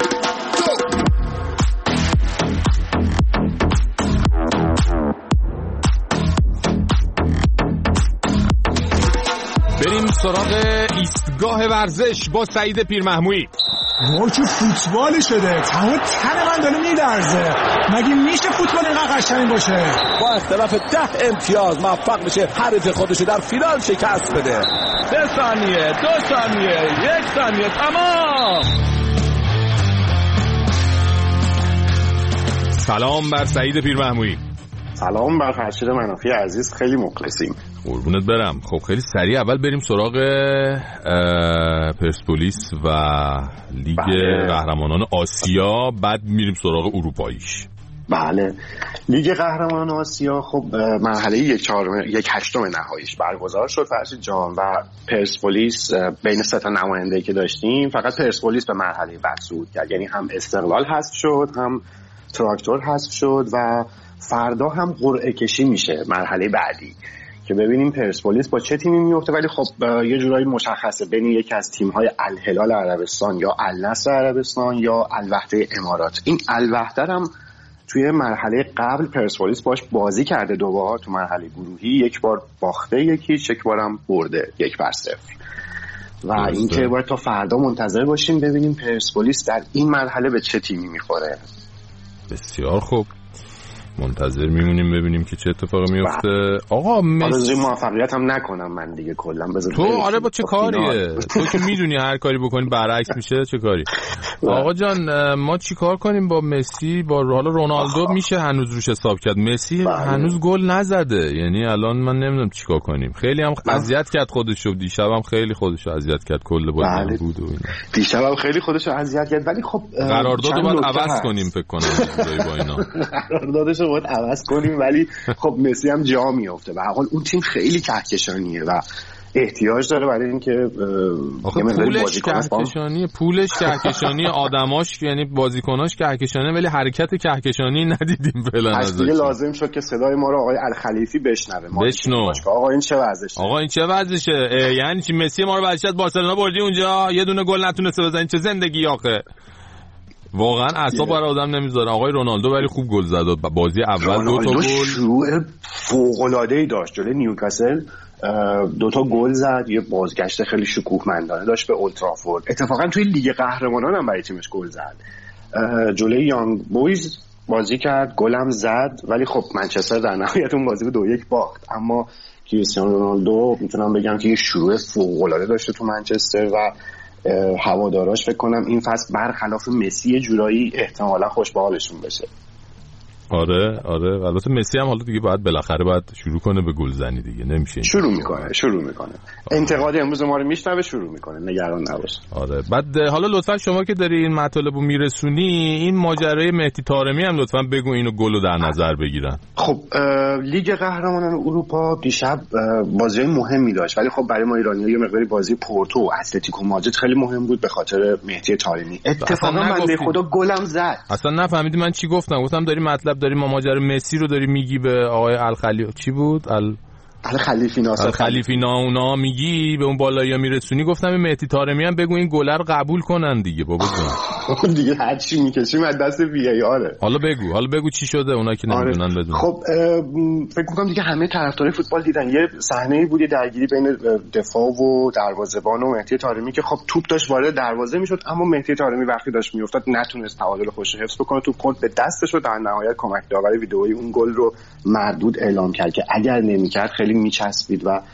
بریم سراغ ایستگاه ورزش با سعید پیرمحمویی.
ما که فوتبال شده تمام تن من داره میلرزه. مگه میشه فوتبال اینقدر قشنگ باشه؟
با اختلاف ده امتیاز موفق میشه حریف خودشو در فینال شکست بده. سه ثانیه، دو ثانیه، یک ثانیه، تمام.
سلام بر سعید پیرمحمویی.
سلام بر فرشید منافی عزیز، خیلی مخلصیم.
قربونت برم. خب خیلی سریع اول بریم سراغ پرسپولیس و لیگ بله. قهرمانان آسیا، بعد میریم سراغ اروپاییش.
بله، لیگ قهرمانان آسیا خب مرحله یک چهارم یک هشتم نهاییش برگزار شد فرشید جان و پرسپولیس بین سه تا نماینده‌ای که داشتیم فقط پرسپولیس به مرحله بعد صعود کرد، یعنی هم استقلال حذف شد هم تراکتور حذف شد و فردا هم قرعه کشی میشه مرحله بعدی که ببینیم پرسپولیس با چه تیمی میفته، ولی خب یه جورایی مشخصه بین یکی از تیم‌های الهلال عربستان یا النصر عربستان یا الوحده امارات. این الوحده هم توی مرحله قبل پرسپولیس باش بازی کرده دو بار تو مرحله گروهی، یک بار باخته یکیش، یک بارم برده یک بر صفر. و اینکه باید تا فردا منتظر باشیم ببینیم پرسپولیس در این مرحله به چه تیمی میخوره.
بسیار خوب، منتظر میمونیم ببینیم که چه اتفاقی میفته. آقا
مسی موفقیت هم نکنم من دیگه کلا بذار
تو آره با چه کاریه تو که میدونی هر کاری بکنی برعکس میشه، چه کاری؟ آقا جان ما چی کار کنیم با مسی؟ با حالا رونالدو میشه هنوز روش حساب کرد، مسی بله. هنوز گل نزده، یعنی الان من نمیدونم چیکار کنیم. خیلی هم اذیت کرد خودشو، دیشبم خیلی خودشو اذیت کرد، کل بازی بله. بود و اینا.
دیشبم خیلی خودشو اذیت کرد، ولی خب
قراردادو باید عوض کنیم فکر کنم با اینا.
قراردادش رو باید عوض کنیم، ولی خب مسی هم جا میفته و حال اون تیم خیلی کهکشانیه و احتیاج داره برای اینکه
یه پولش کهکشانیه، پولش کهکشانی، آدماش یعنی بازیکناش کهکشانیه، ولی حرکت کهکشانی ندیدیم فعلا ازش.
دیگه لازم شد که صدای ما رو آقای الخلیفی بشنوه.
بشنو
آقا این چه وضعشه؟
آقا این چه وضعشه؟ یعنی چی مسی ما رو بعدش بارسلونا بردی اونجا یه دونه گل نتونسته بزنه؟ چه زندگی آخه؟ واقعا اعصاب برای آدم نمیذاره. آقای رونالدو ولی خوب گل زد، بازی اول دو تا گل
شروع فوق‌العاده‌ای داشت جلوی نیوکاسل، دو تا گل زد، یه بازگشت خیلی شکوهمندانه داشت به اولترافورد. اتفاقا توی لیگ قهرمانان هم برای تیمش گل زد، جلوی یانگ بویز بازی کرد، گلم زد، ولی خب منچستر در نهایت اون بازی به دو یک باخت. اما کریستیانو رونالدو میتونم بگم که یه شروع فوق‌العاده داشته تو منچستر و هواداراش فکر کنم این فصل برخلاف مسی جورایی احتمالا خوش به حالشون بشه.
آره آره البته مسی هم حالا دیگه باید بالاخره باید شروع کنه به گلزنی دیگه، نمیشه
شروع میکنه شروع میکنه انتقاد امروز ما رو میشنوه شروع میکنه، نگران نباش.
آره بعد حالا لطفا شما که داری این مطالبو میرسونی این ماجرای مهدی طارمی هم لطفا بگو، اینو گلو در نظر بگیرن.
خب لیگ قهرمانان اروپا دیشب بازی مهمی داشت، ولی خب برای ما ایرانی‌ها یه مقداری بازی پورتو و اتلتیکو مادرید خیلی مهم بود به خاطر مهدی طارمی. اتفاقا بنده خدا گلم زد.
اصلا نفهمیدی من چی گفتم؟ گفتم داری مطلب داری ما ماجرای مسی رو داری میگی به آقای الخلی چی بود ال
الخلیفی ناصر
الخلیفی ناونا میگی به اون بالایی‌ها میرسونی. گفتم به مهدی طارمی هم بگو این گلر قبول کنن دیگه بابا
جون. دیگه هر چی میکشیم از دست وی ای آره.
حالا بگو حالا بگو چی شده اونا که نمیدونن
آره.
بدونن.
خب فکر می‌کنم دیگه همه طرفدارای فوتبال دیدن یه صحنه‌ای بود درگیری بین دفاع و دروازه‌بان و مهدی طارمی که خب توپ داشت وارد دروازه میشد، اما مهدی طارمی وقتی داشت میافتاد نتونست تعادل خوش حفظ بکنه، توپ خورد به دستش و در نهایت کمک داور ویدئویی اون گل رو مردود اعلام کرد که اگر نمی‌کرد خیلی میچسبید و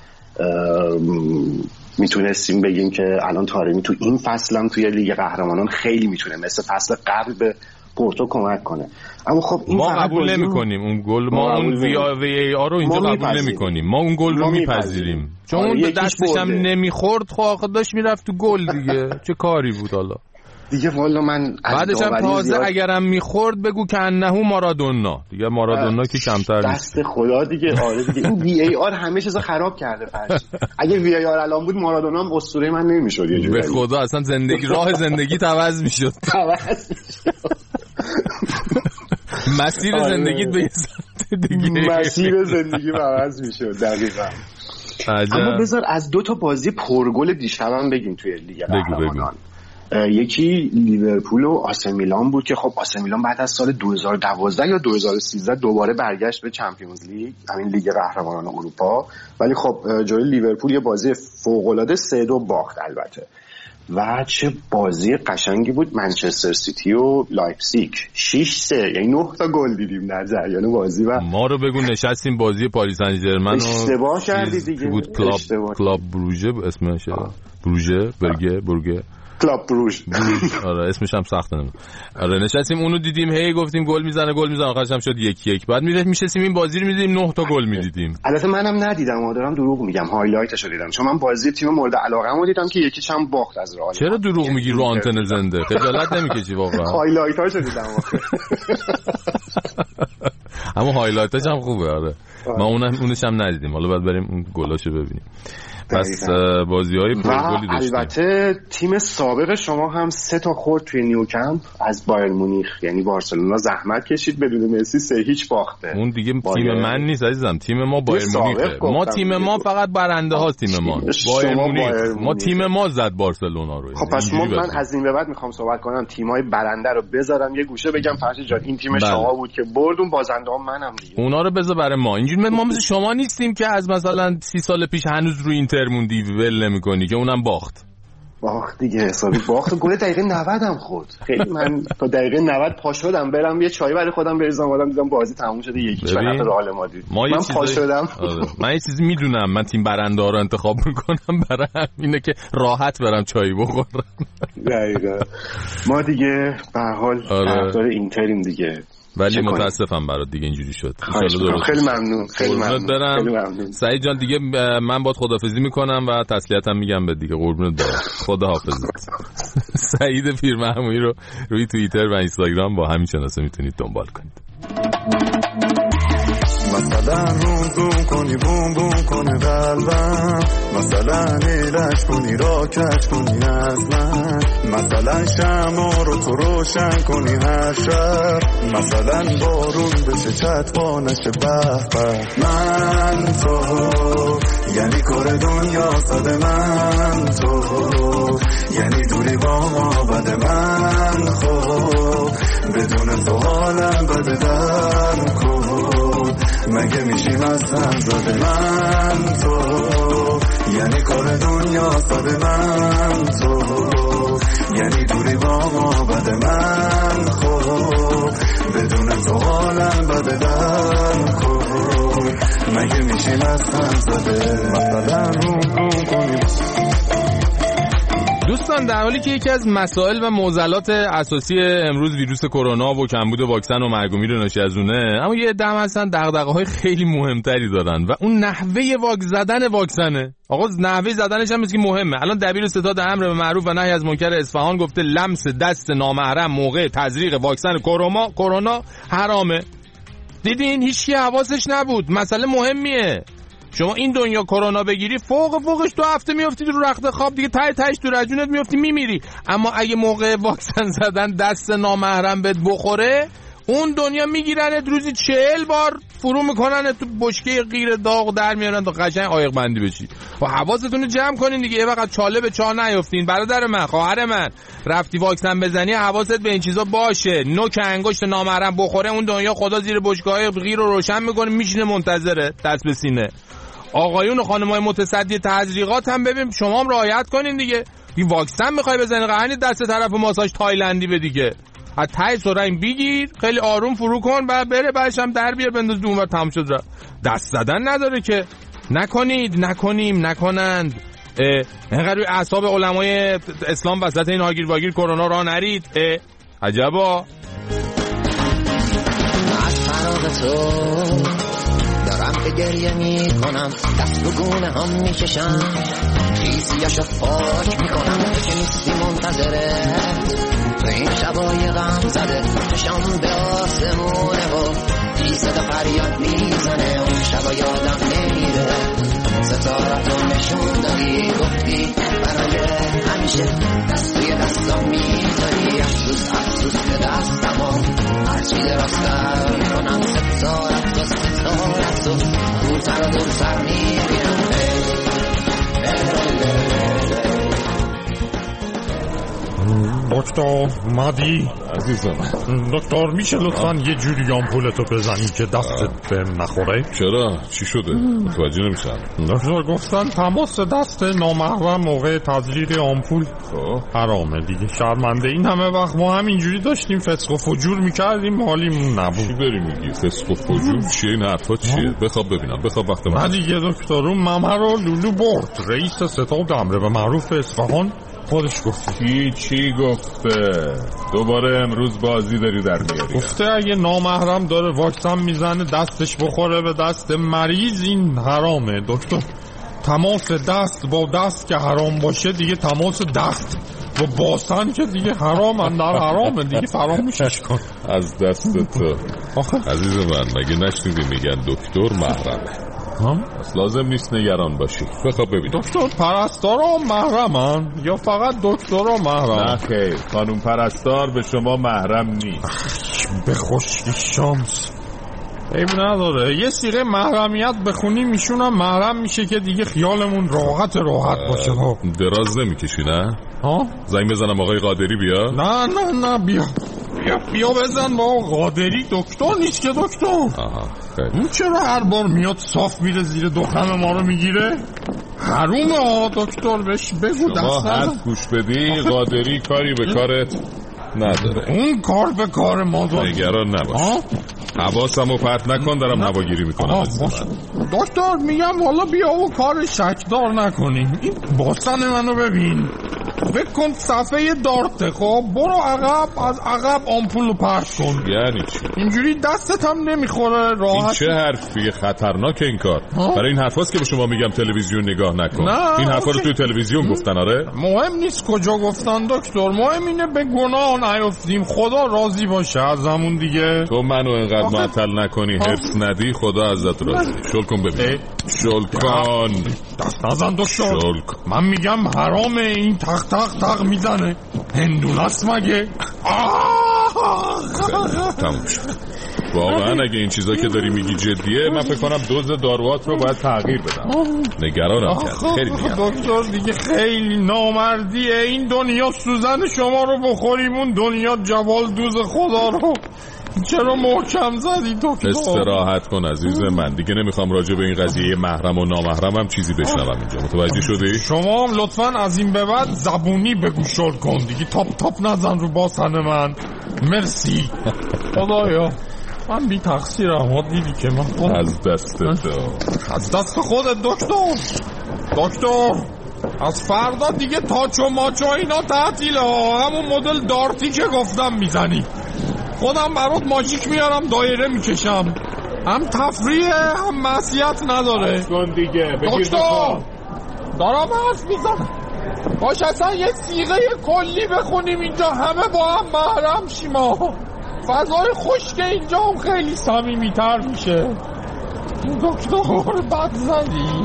میتونستیم بگیم که الان طارمی تو این فصل هم توی لیگ قهرمانان خیلی میتونه مثل فصل قبل به پورتو کمک کنه. اما خب این
ما قبول نمی‌کنیم اون گل، ما اون وی ای آر رو اینجا قبول نمی‌کنیم، ما اون گل رو میپذیریم چون اون به دستش هم نمیخورد، خب آخه داشت میرفت تو گل دیگه چه کاری بود حالا.
دیگه والا من
بعدش هم تازه زیاد... اگرم میخورد بگو که انهو مارادونا دیگه مارادونا که کمتر نیست.
دست خدا دیگه. آره دیگه این وی ای آر همه چیزو خراب کرده فرش. اگه وی ای آر الان بود مارادونا هم اسطوره من نمیشد یه جوری.
به خدا اصلا زندگی راه زندگی عوض میشد.
عوض میشد.
مسیر زندگیت به
دیگه مسیر زندگی عوض میشد دقیقاً. عجب. اما بذار از دو تا بازی پرگل دیشبم بگیم توی لیگ قهرمانان. یکی لیورپول و آسه میلان بود که خب آسه میلان بعد از سال دو هزار و دوازده یا دو هزار و سیزده دوباره برگشت به چمپیونز لیگ، همین لیگ قهرمانان اروپا، ولی خب جلوی لیورپول یه بازی فوق‌العاده سه دو باخت البته. و چه بازی قشنگی بود منچستر سیتی و لایپزیگ شش سه، یعنی نه تا گل دیدیم در جریان بازی. و
ما رو بگو نشستیم بازی پاریس سن ژرمن
اشتباه کردی دیگه
بود. کلاب کلاب بروژه اسمش بروژه برگه برگه
کلاب بروژ.
آره اسمش هم سخته نمیدونم. آره نشستیم اونو دیدیم، هی گفتیم گل میزنه گل میزنه، آخرش هم شد یک یک. بعد میره میشستیم این بازی رو میدیدیم نه تا گل میدیدیم.
البته منم ندیدم، ما دارم دروغ میگم، هایلایتشو دیدم، چون من بازی تیم مورد علاقه‌مو دیدم که یکیش هم باخت از رئال.
چرا دروغ میگی رو آنتن زنده؟ خجالت نمیکشی واقعا؟
هایلایتاشو دیدم آخه.
اما هایلایتاش هم خوبه. آره ما اونم اونش هم ندیدیم، حالا بعد بریم اون گلاشو ببینیم. پس بازی‌های پرگلی داشتیم.
البته تیم سابق شما هم سه تا خورد توی نیوکمپ از بایر مونیخ، یعنی بارسلونا زحمت کشید بدون مسی سه هیچ باخته.
اون دیگه تیم من نیست عزیزم، تیم ما بایر مونیخه. ما تیم ما فقط برنده ها تیم ما. بایر مونیخ. ما تیم ما زد بارسلونا رو.
خب پس من از این به بعد میخوام صحبت کنم تیم‌های برنده رو بذارم یه گوشه، بگم فرشید جان این تیم شما بود که برد، اون بازنده هم منم دیگه.
اونا رو بذار برای ما. اینجوری ما مثل شما نیستیم که از مثلا سی سال پیش هنوز رو اینتر موندی ول نمی‌کنی که اونم باخت.
باخت دیگه حسابی باخت. گل دقیقه نود هم خورد. خیلی من تا دقیقه نود پا شدم برم یه چای برای خودم بریزم، اومدم دیدم بازی تموم شده، یکی چهار رئال مادرید. من پا شدم.
آره. من یه چیزی میدونم، من تیم برنده ها رو انتخاب میکنم، برای اینه که راحت برم چای بخورم.
دقیقاً. ما دیگه به هر حال طرفدار اینتریم دیگه.
ولی متاسفم برات دیگه اینجوری شد.
خیلی ممنون. خیلی ممنون.
برم. خیلی ممنون. سعید جان دیگه من باهات خداحافظی میکنم و تسلیتم میگم به دیگه. قربونت برم. خداحافظ. سعید پیرمحمودی رو روی توییتر و اینستاگرام با همین شناسه میتونید دنبال کنید.
مثلا روم زوم کنی بوم بوم کنه قلبم، مثلا ایلش کنی را کش کنی از من، مثلا شمع رو تو روشن کنی هر شب، مثلا بارون بشه چطفا نشه به به. من تو یعنی کار دنیا ساده، من تو یعنی دوری با ما بده، من خب بدون تو حالم بده در کن، مگه میشیم از هم زده. من تو یعنی کار دنیا ساده، من تو یعنی دوری با ما بده، من خب بدون تو حالم بده در کن، مگه میشیم از هم زده. مثلا روم روم کنیم.
دوستان در حالی که یکی از مسائل و معضلات اساسی امروز ویروس کرونا و کمبود واکسن و مرگ و میر ناشی از اونه، اما یه دم هستن دغدغه‌های خیلی مهمتری دارن و اون نحوه واکس زدن واکسنه. آقا نحوه زدنش هم مثل مهمه. الان دبیر ستاد امر به معروف و نهی از منکر اصفهان گفته لمس دست نامحرم موقع تزریق واکسن کرونا کرونا حرامه. دیدین هیچکی حواسش نبود. مسئله مهمیه. شما این دنیا کرونا بگیری فوق فوقش دو هفته میافتید رو رخت خواب دیگه، ته تهش تو رجونت میافتی میمیری. اما اگه موقع واکسن زدن دست نامحرم بهت بخوره، اون دنیا میگیرنت روزی چهل بار فرو میکنن تو بشکه غیر داغ در میارن تا قشنگ عایق بندی بشی. و حواستون رو جمع کنین دیگه، یه وقت چاله به چاه نیافتین. برادر من، خواهر من، رفتی واکسن بزنی حواست به این چیزا باشه. نوک انگشت نامحرم بخوره، اون دنیا خدا زیر بشکه‌های غیر رو روشن میکنه، میشینه منتظره دست به سینه. آقایون و خانم‌های متصدی تزریقات هم ببین شما هم رعایت کنین دیگه. این واکسن میخوای بزنی قهنی دست طرف ماساژ تایلندی به دیگه. از ته سرنگ بگیر، خیلی آروم فرو کن، بعد بره بعدش هم در بیار بنداز اونور تموم شد. را دست زدن نداره که. نکنید، نکنیم، نکنند. اینقدر روی اعصاب علمای اسلام وسط این هاگیر واگیر کرونا را نرید. عجبا.
از فراغ تو دارم
گریه میکنم دست رو گونه هم میکشم چیزیاشو پاک میکنم که نیستی منتظره تو این شبای غم زده چشم به آسمونه و بی صدا فریاد میزنه اون شبا یادم نمیره ستارتو نشون دادی گفتی برای همیشه دست توی دستم میذاری افسوس افسوس به دستمو هرچی دراستر میکنم ستارت و ستارت و دورتر و دورتر میبینم
دکتر مادی
عزیزم
دکتر میشه لطفاً یه جوری آمپولتو بزنی که دستت بهم نخوره؟
چرا؟ چی شده؟ متوجه نمیشم.
دکتر گفتن تماس دست نامحرم موقع تزریق آمپول حرامه دیگه. شرمنده این همه وقت ما همینجوری داشتیم فسق و فجور میکردیم حالیمون نبود.
چی داری میگی؟ فسق و فجور چیه؟ این حرفا چیه؟ بخواب ببینم بخواب وقت من.
نه دیگه دکتر اون ممه رو لولو برد. رئیس ستاد امره به معروف اصفهان خودش گفته.
کی چی گفته؟ دوباره امروز بازی داری در میاری.
گفته اگه نامحرم داره واکسن میزنه دستش بخوره به دست مریض این حرامه. دکتر تماس دست با دست که حرام باشه دیگه تماس دست با باسن که دیگه حرام اندر حرامه دیگه فراموشش کن.
از دست تو عزیز من مگه نشنیدی میگن دکتر محرمه؟ پس لازم نیست نگران باشی. بخواب ببین.
دکتر پرستارا محرمن یا فقط دکترا محرم؟
نه خیر خانوم پرستار به شما محرم نیست.
به خشکی شانس عیب نداره یه سیغه محرمیت بخونی میشونم محرم میشه که دیگه خیالمون راحت راحت باشه. ها
دراز نمیکشی نه؟
ها
زنگ بزنم آقای قادری بیا.
نه نه نه بیا بیا بیا بزن با قادری دکتر نیست که دکتر.
آها خیلی.
اون چرا هر بار میاد صاف میره زیر دخم ما رو میگیره؟ حرومه ها دکتر بهش بگو دست
نزن. گوش بدی قادری کاری به کارت نداره.
اون کار به کار ما داره.
نگران نباش. حواسمو پرت نکن دارم نواگیری میکنم.
دکتر میگم والا بیا و کار شکدار نکنیم. این باسن منو ببین بکن صفحه دارته خب برو عقب از عقب آمپولو پرش کن.
یعنی چی؟
اینجوری دستت هم نمیخوره راحت.
این چه حرفیه خطرناک این کار. ها؟ برای این حرفاست که به شما میگم تلویزیون نگاه نکن.
نه
این حرفا رو توی تلویزیون گفتن. آره
مهم نیست کجا گفتن دکتر مهم اینه به گناه نیفتیم خدا راضی باشه ازمون دیگه.
تو منو اینقدر معطل نکنی حرص ندی خدا ازت راضی. شل کن ببین شل کن
دست نزن دکتر. من میگم حرامه این تق تق تق میزنه هندونه است مگه؟
تموم شد. واقعا اگه این چیزا که داری میگی جدیه من فکر کنم دوز داروات رو باید تغییر بدم. نگرانم کرد خیلی نگرانم.
دکتر دیگه خیلی نامردیه این دنیا سوزن شما رو بخوریم اون دنیا جوال دوز خدا رو. چرا محکم زدی دکتر؟
استراحت کن عزیز من دیگه نمیخوام راجع به این قضیه محرم و نامحرم هم چیزی بشنوم اینجا. متوجه شدی؟
شما هم لطفاً از این به بعد زبونی بگو شل کن دیگه تاپ تاپ نزن رو باسن من. مرسی خدایا من بی تقصیرم. ها دیدی که من خود
از دست تو
از دست خودت دکتر. دکتر از فردا دیگه تاچو ماچو اینا تعطیله ها. همون مدل دارتی که گفتم میزنی. خودم برات ماژیک میارم دایره میکشم. هم تفریحه هم معصیت نداره.
کن دیگه
دکتر دارم حرف میزنم. باش اصلا یه صیغه کلی بخونیم اینجا همه با هم محرم شیم. فضای خشک اینجا هم خیلی صمیمیتر میشه. دکتر بد زدی.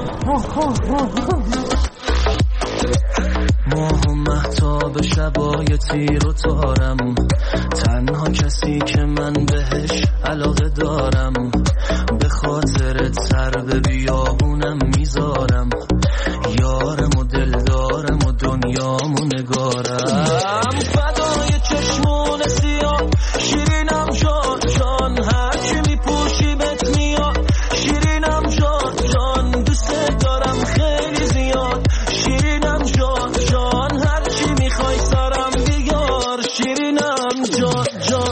ماه و مهتاب شبای تیر و تارم تنها کسی که من بهش علاقه دارم به خاطرت سر به بیابونم میذارم یارم و دلدارم و دنیام و نگارم فدای چشمون سیاه شیرینم جان جان هرچی میپوشی بهت میاد شیرینم جان جان دوست دارم خیلی زیاد شیرینم جان جان هرچی میخوای سرم بیار شیرینم جان جان.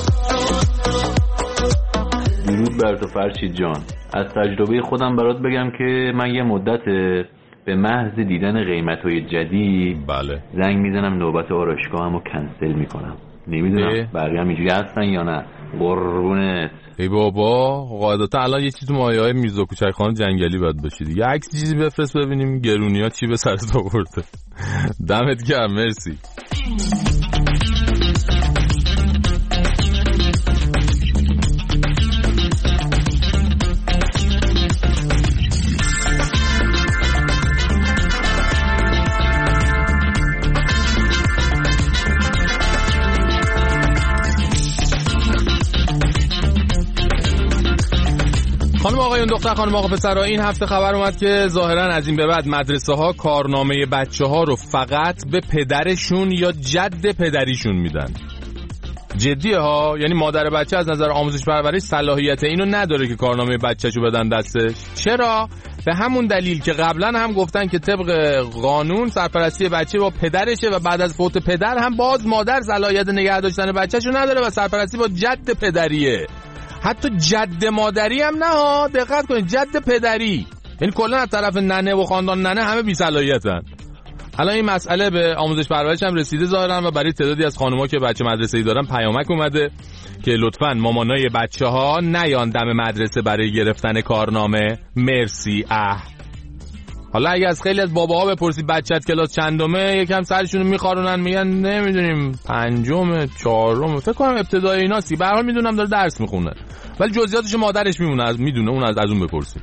درود بر تو فرشید جان. از تجربه خودم برات بگم که من یه مدت به محض دیدن قیمت‌های جدید
بله
زنگ میزنم نوبت آرایشگاهمو کنسل میکنم. نمیدونم بقیه هم اینجوری هستن یا نه. قربونت.
ای بابا قاعدتا الان یه چیز تو مایه‌های میرزا کوچکخان جنگلی باید باشه دیگه. عکس چیزی بفرست ببینیم گرونی‌ها چی به سرت آورده. دمت گرم، مرسی. خانم آقایون، دختر خانم آقا پسرها، این هفته خبر اومد که ظاهرا از این به بعد مدرسه ها کارنامه بچه ها رو فقط به پدرشون یا جد پدریشون میدن. جدیه ها، یعنی مادر بچه از نظر آموزش پرورش صلاحیت اینو نداره که کارنامه بچه‌شو بدن دستش. چرا؟ به همون دلیل که قبلا هم گفتن که طبق قانون سرپرستی بچه با پدرشه و بعد از فوت پدر هم باز مادر صلاحیت نگه داشتن بچه‌شو نداره و سرپرستی با جد پدریه. حتی جد مادری هم نه ها، دقت کنید، جد پدری، یعنی کلا از طرف ننه و خاندان ننه همه بی صلاحیتن. الان این مسئله به آموزش پرورش هم رسیده ظاهرا و برای تعدادی از خانم‌ها که بچه مدرسه‌ای دارن پیامک اومده که لطفاً مامانای بچه‌ها نیان دم مدرسه برای گرفتن کارنامه. مرسی. اه حالا اگه از خیلی از باباها بپرسید بچت کلاس چندمه، یکم سرشون رو میخارونن میگن نمیدونیم پنجم، چهارم، فکر کنم ابتدایی ایناسی. به هر حال میدونم داره درس میخونه ولی جزئیاتش مادرش میمونه، از میدونه، اون از از اون بپرسید.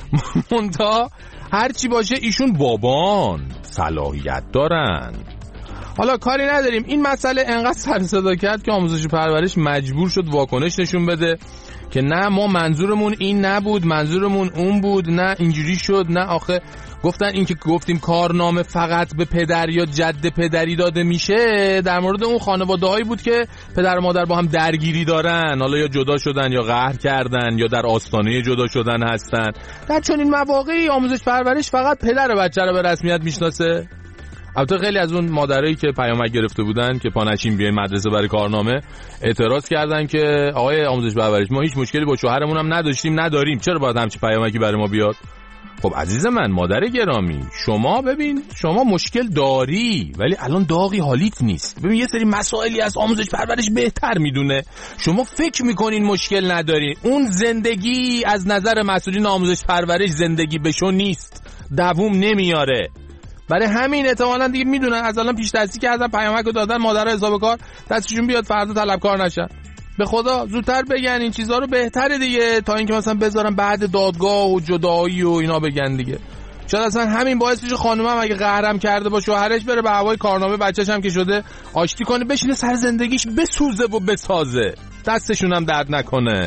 منتها هر چی باشه ایشون بابان صلاحیت دارن. حالا کاری نداریم، این مسئله انقدر سر صدا کرد که آموزش پرورش مجبور شد واکنش نشون بده که نه ما منظورمون این نبود، منظورمون اون بود، نه اینجوری شد، نه آخه گفتن این که گفتیم کارنامه فقط به پدر یا جد پدری داده میشه در مورد اون خانواده‌هایی بود که پدر و مادر با هم درگیری دارن، حالا یا جدا شدن یا قهر کردن یا در آستانه جدا شدن هستن. در چنین مواقعی آموزش پرورش فقط پدر بچه رو به رسمیت میشناسه. البته خیلی از اون مادرایی که پیامک گرفته بودن که پانشین بیاین مدرسه برای کارنامه اعتراض کردن که آقای آموزش پرورش ما هیچ مشکلی با شوهرمون هم نداشتیم نداریم، چرا باید همچین پیامکی برای ما بیاد؟ خب عزیز من، مادر گرامی، شما ببین شما مشکل داری ولی الان داغی حالیت نیست. ببین یه سری مسائلی از آموزش پرورش بهتر میدونه، شما فکر میکنین مشکل نداری. اون زندگی از نظر مسئولین آموزش پرورش زندگی بشو نیست، دووم نمیاره. برای همین احتمالاً دیگه میدونن از الان پیش دستی که ازن پیامک رو دادن مادر حساب کار دستشون بیاد فردا طلبکار نشن. به خدا زودتر بگن این چیزا رو، بهتره دیگه تا اینکه مثلا بذارن بعد دادگاه و جدایی و اینا بگن دیگه. شاید اصلا همین باعث بشه خانومم اگه قهرم کرده با شوهرش بره به هوای کارنامه بچه‌ش هم که شده آشتی کنه، بشینه سر زندگیش بسوزه و بسازه، دستشون هم درد نکنه.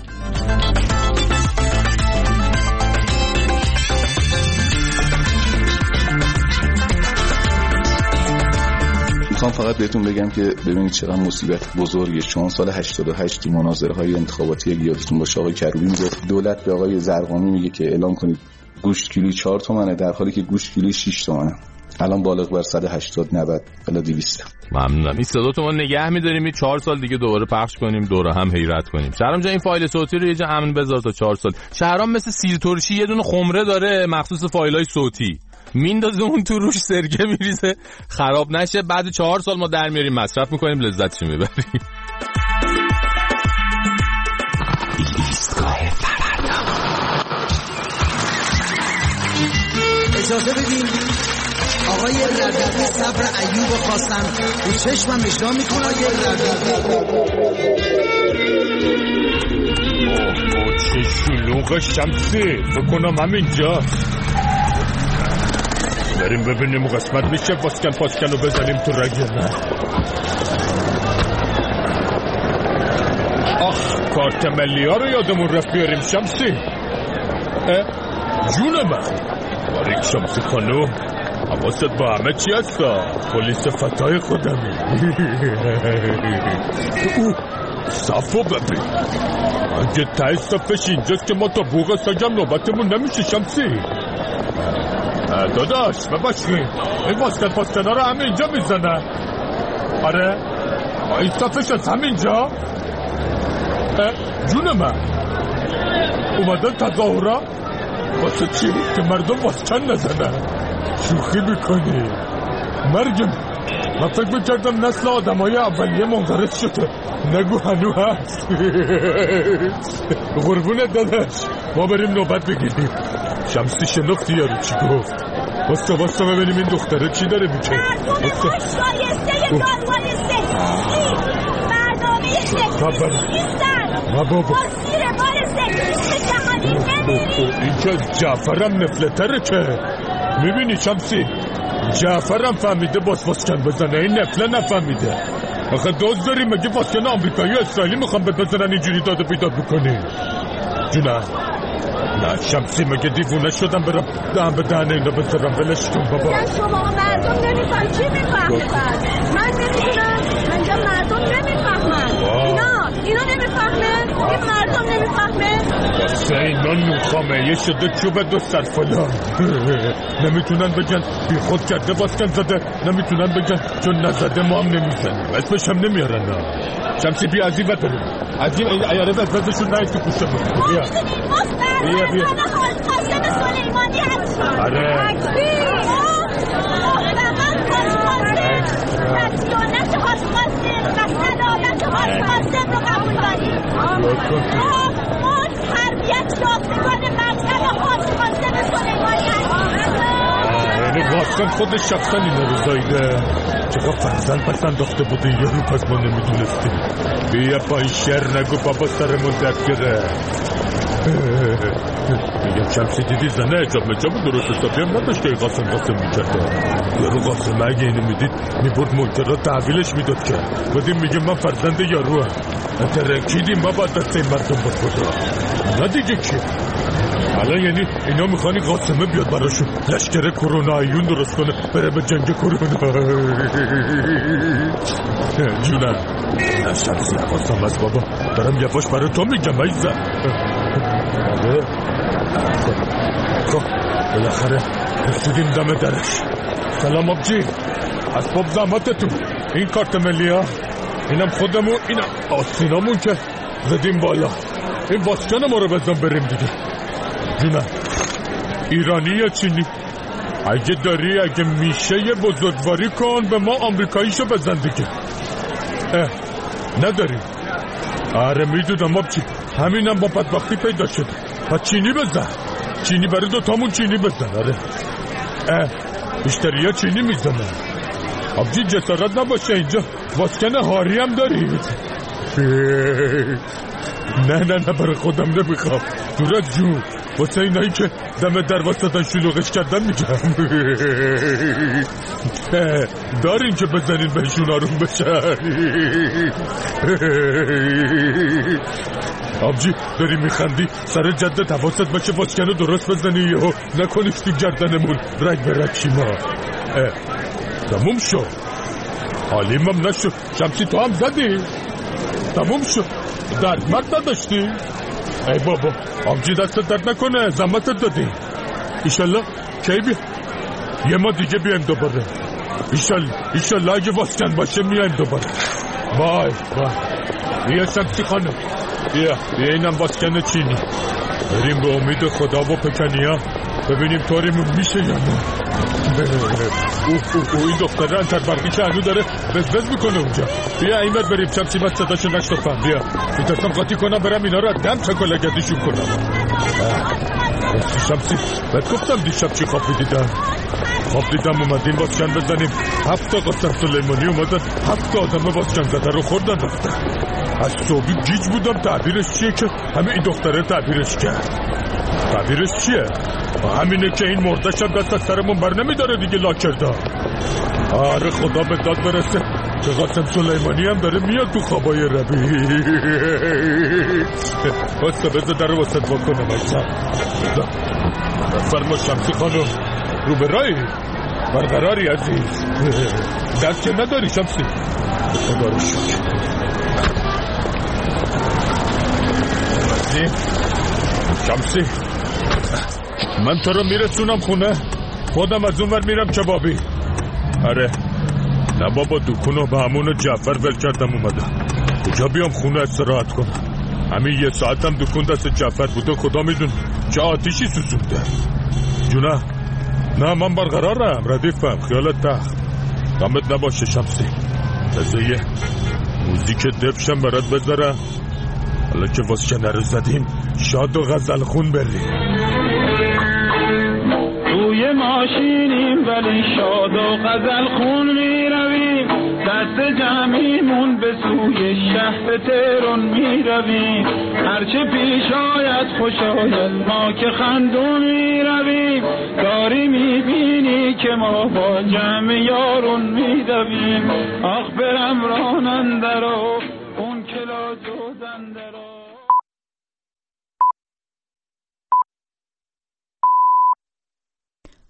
میخوام فقط بهتون بگم که ببینید چقدر مصیبت بزرگه. چون سال هشتاد و هشت تو مناظره‌های انتخاباتی یادتون باشه آقای کروبی میگه دولت به آقای زرقامی میگه که اعلام کنید گوشت کیلویی چهار تومنه در حالی که گوشت کیلویی شش تومنه. الان بالغ بر صد و هشتاد نود الی دویست.
ممنونم. این صداتو ما نگه می‌داریم چهار سال دیگه دوباره پخش کنیم، دوره هم حیرت کنیم. شهرام جان این فایل صوتی رو یه جا امن بذار تا چهار سال. شهرام مثل سیر ترشی یه دونه خمره داره مخصوص فایل‌های صوتی، میندازه اون تو روش سرکه میریزه خراب نشه، بعد چهار سال ما در میاریم مصرف میکنیم لذتش میبریم. ایستگاه فردا.
اجازه بدین آقای ربیعی صبر ایوب خواستن و چشمم اشنا میکنه. آقای
اوه چه شلوغ شمسی، بکنم همینجا بریم ببینیم قسمت میشه پاسکن پاسکن رو بزنیم تو رگه. آخ کارت ملی ها رو یادمون رفت بیاریم شمسی. جون من باریک شمسی خانو، حواست با همه چی هستا، پلیس فتای خودمی. او صفو ببین اگه تای صفش اینجاست که ما تا بوغ ساگم نوبتمون نمیشه شمسی. داداش بباشید این پاسکن پاسکن ها رو همه اینجا میزنه. آره این صفش از همینجا. جون من اومدن تظاهرا واسه چی؟ که مردم پاسکن نزنن. شوخی میکنی مرگم. من فکر میکردم نسل آدم های اولیه منقرض شده. نگو هنو هست. قربونت داداش، ما بریم نوبت بگیریم. شمسی شناختی یارو چی گفت؟ باستا باستا ببینیم این دختره چی داره میگه.
مردم ما شایسته دادوایسته این برنامه شکلی نیستن.
ما بابا
ما زیر بار زکریست جهانی نمیریم.
این که جعفرم نفلتره که میبینی شمسی، جعفرم فهمیده باز واسکن بزنه، این نفله نفهمیده. آخه دوز داریم مگه واسکن آمریکایی و اسرائیلی میخوام بهت بزنن اینجوری داده بیداد بکنی؟ جونه نه شمسی مگه دیوونه شدم برم دهن به دهن اینا بزنم ولش کن بابا.
من شما مردم نمیفهم چی میفهمن؟ من نمیدونم منجا مردم نمیفهمن. اینا اینا نمیفهمه؟ این مردم نمیفهمه؟
بسه اینا نوخامه یه شده چوب دو سر فلان. نمیتونن بگن بی خود کرده واسکن زده، نمیتونن بگن چون نزده ما هم نمیزنیم، اسمش هم نمیارن. شمسی بیا از این وقت بریم، از این ایاره وزوزشون نهی تو پوشه بریم. بیا بیا بیا
قاسم سلیمانی هست.
آره
رسیونت حاج قاسم و صدالت حاج قاسم رو قبول داریم. ما تربیت یافتگان مکتب حاج قاسم سلیمانی هستیم.
یعنی قاسم خودش شخصا این رو زایده. چقدر فرزن پس انداخته بوده یه رو پس ما نمیدونستیم. بیا پای شر نگو بابا سرمون درد گره. میگم شمسی دیدی زنه اجاب مجاب درست حسابی هم نداشت که قاسم قاسم میکرده. یارو قاسم اگه اینو میدید میبرد منکرات تحویلش میداد که بدیم میگه من فرزند یارو هم ترکیدیم ما باید دسته این مردم با خدا. نه دیگه که حالا یعنی اینا میخوانی قاسمه بیاد براشون لشکر کرونا ایون درست کنه بره به جنگ کرونا. جونم نه شمسی حواسم از بابا دارم یواش برای تو میگم ایزم. خب بالاخره رسیدیم دم درش. سلام آبجی، اسباب زحمتتون. این کارت ملی ها، اینم خودمون، اینم آستینامون که زدیم بالا. این واسکن ما رو بزن بریم دیگه. جونم ایرانی یا چینی؟ اگه داری اگه میشه یه بزرگواری کن به ما آمریکاییشو بزن دیگه. اه نداری؟ آره میدونم آبجی، همینم با بدبختی پیدا شده. پس چینی بزن، چینی برای دوتامون چینی بزن. آره اه بیشتری ها چینی میزنن. آبجی جسارت نباشه اینجا واسکن هاری هم داری. نه نه نه برای خودم نمیخوام، دور از جون واسه اینایی که دم در واسطن شلوغش کردن میگم. دارین که بزنین بهشون آروم بشن. آبجی داری میخندی سر جدت حواست باشه واسکن رو درست بزنی یهو نکنیش تو گردنمون رگ به رگ شیما. تموم شو حالیم هم نشو. شمسی تو هم زدی؟ تموم شو درد مرد نداشتی؟ ای بابا آبجی دستت درد نکنه زحمتت دادی. ایشالله کی بیا یه ما دیگه بیایم دوباره. ایشالله ایشالله اگه واسکن باشه میایم دوباره. وای وای بیا شمسی خانم بیا بیا اینم واسکن چینی. بریم به امید خدا و پکنیا ببینیم طوریمون میشه یا نه. اوه اوه اوه این دختره انتر برقی که هنو داره بزبز میکنه اونجا. بیا این بر بریم شمسی من صداشو نشتفم. بیا میترسم قاطی کنم برم اینا رو دم چکلگدیشون کنم. شمسی بهت گفتم دیشب چی خواب دیدم. خواب دیدم اومدیم واسکن بزنیم هفت تا قاسم سلیمانی اومدن هفت تا آدم واسکن زده رو خوردن رفتن. از صبحی گیج بودم تعبیرش چیه که همه این دختره تعبیرش کرد. تعبیرش چیه؟ همینه که این مرده شب دست از سرمون بر نمیداره دیگه لاکردا. آره خدا به داد برسه که قاسم سلیمانی هم داره میاد تو خوابای ربی. بسته بزه در رو واسد بکنم ایسا. فرما شمسی خانم رو برای برقراری عزیز. دست که نداری شمسی خدا رو شکر. شمسی من تو رو میرسونم خونه، خودم از اون ور میرم کبابی. آره نه بابا دکونو به همونو جعفر ول کردم اومدم کجا بیام خونه استراحت کنم. همین یه ساعتم دکون دست جعفر بوده خدا میدون چه آتیشی سوزونده. جونه نه من برقرارم ردیفم خیالت تخت.
دمت نباشه شمسی. تازه موزیک دبشم برات بذاره، حالا که واسه شنر زدیم شاد و غزل خون بریم.
توی ماشینیم ولی شاد و غزل خون میرویم، دست جمعیمون به سوی شهر تهران میرویم. هرچه پیش آید خوش آید ما که خندون میرویم، داری میبینی که ما با جمع یارون میرویم. آخ برم راننده رو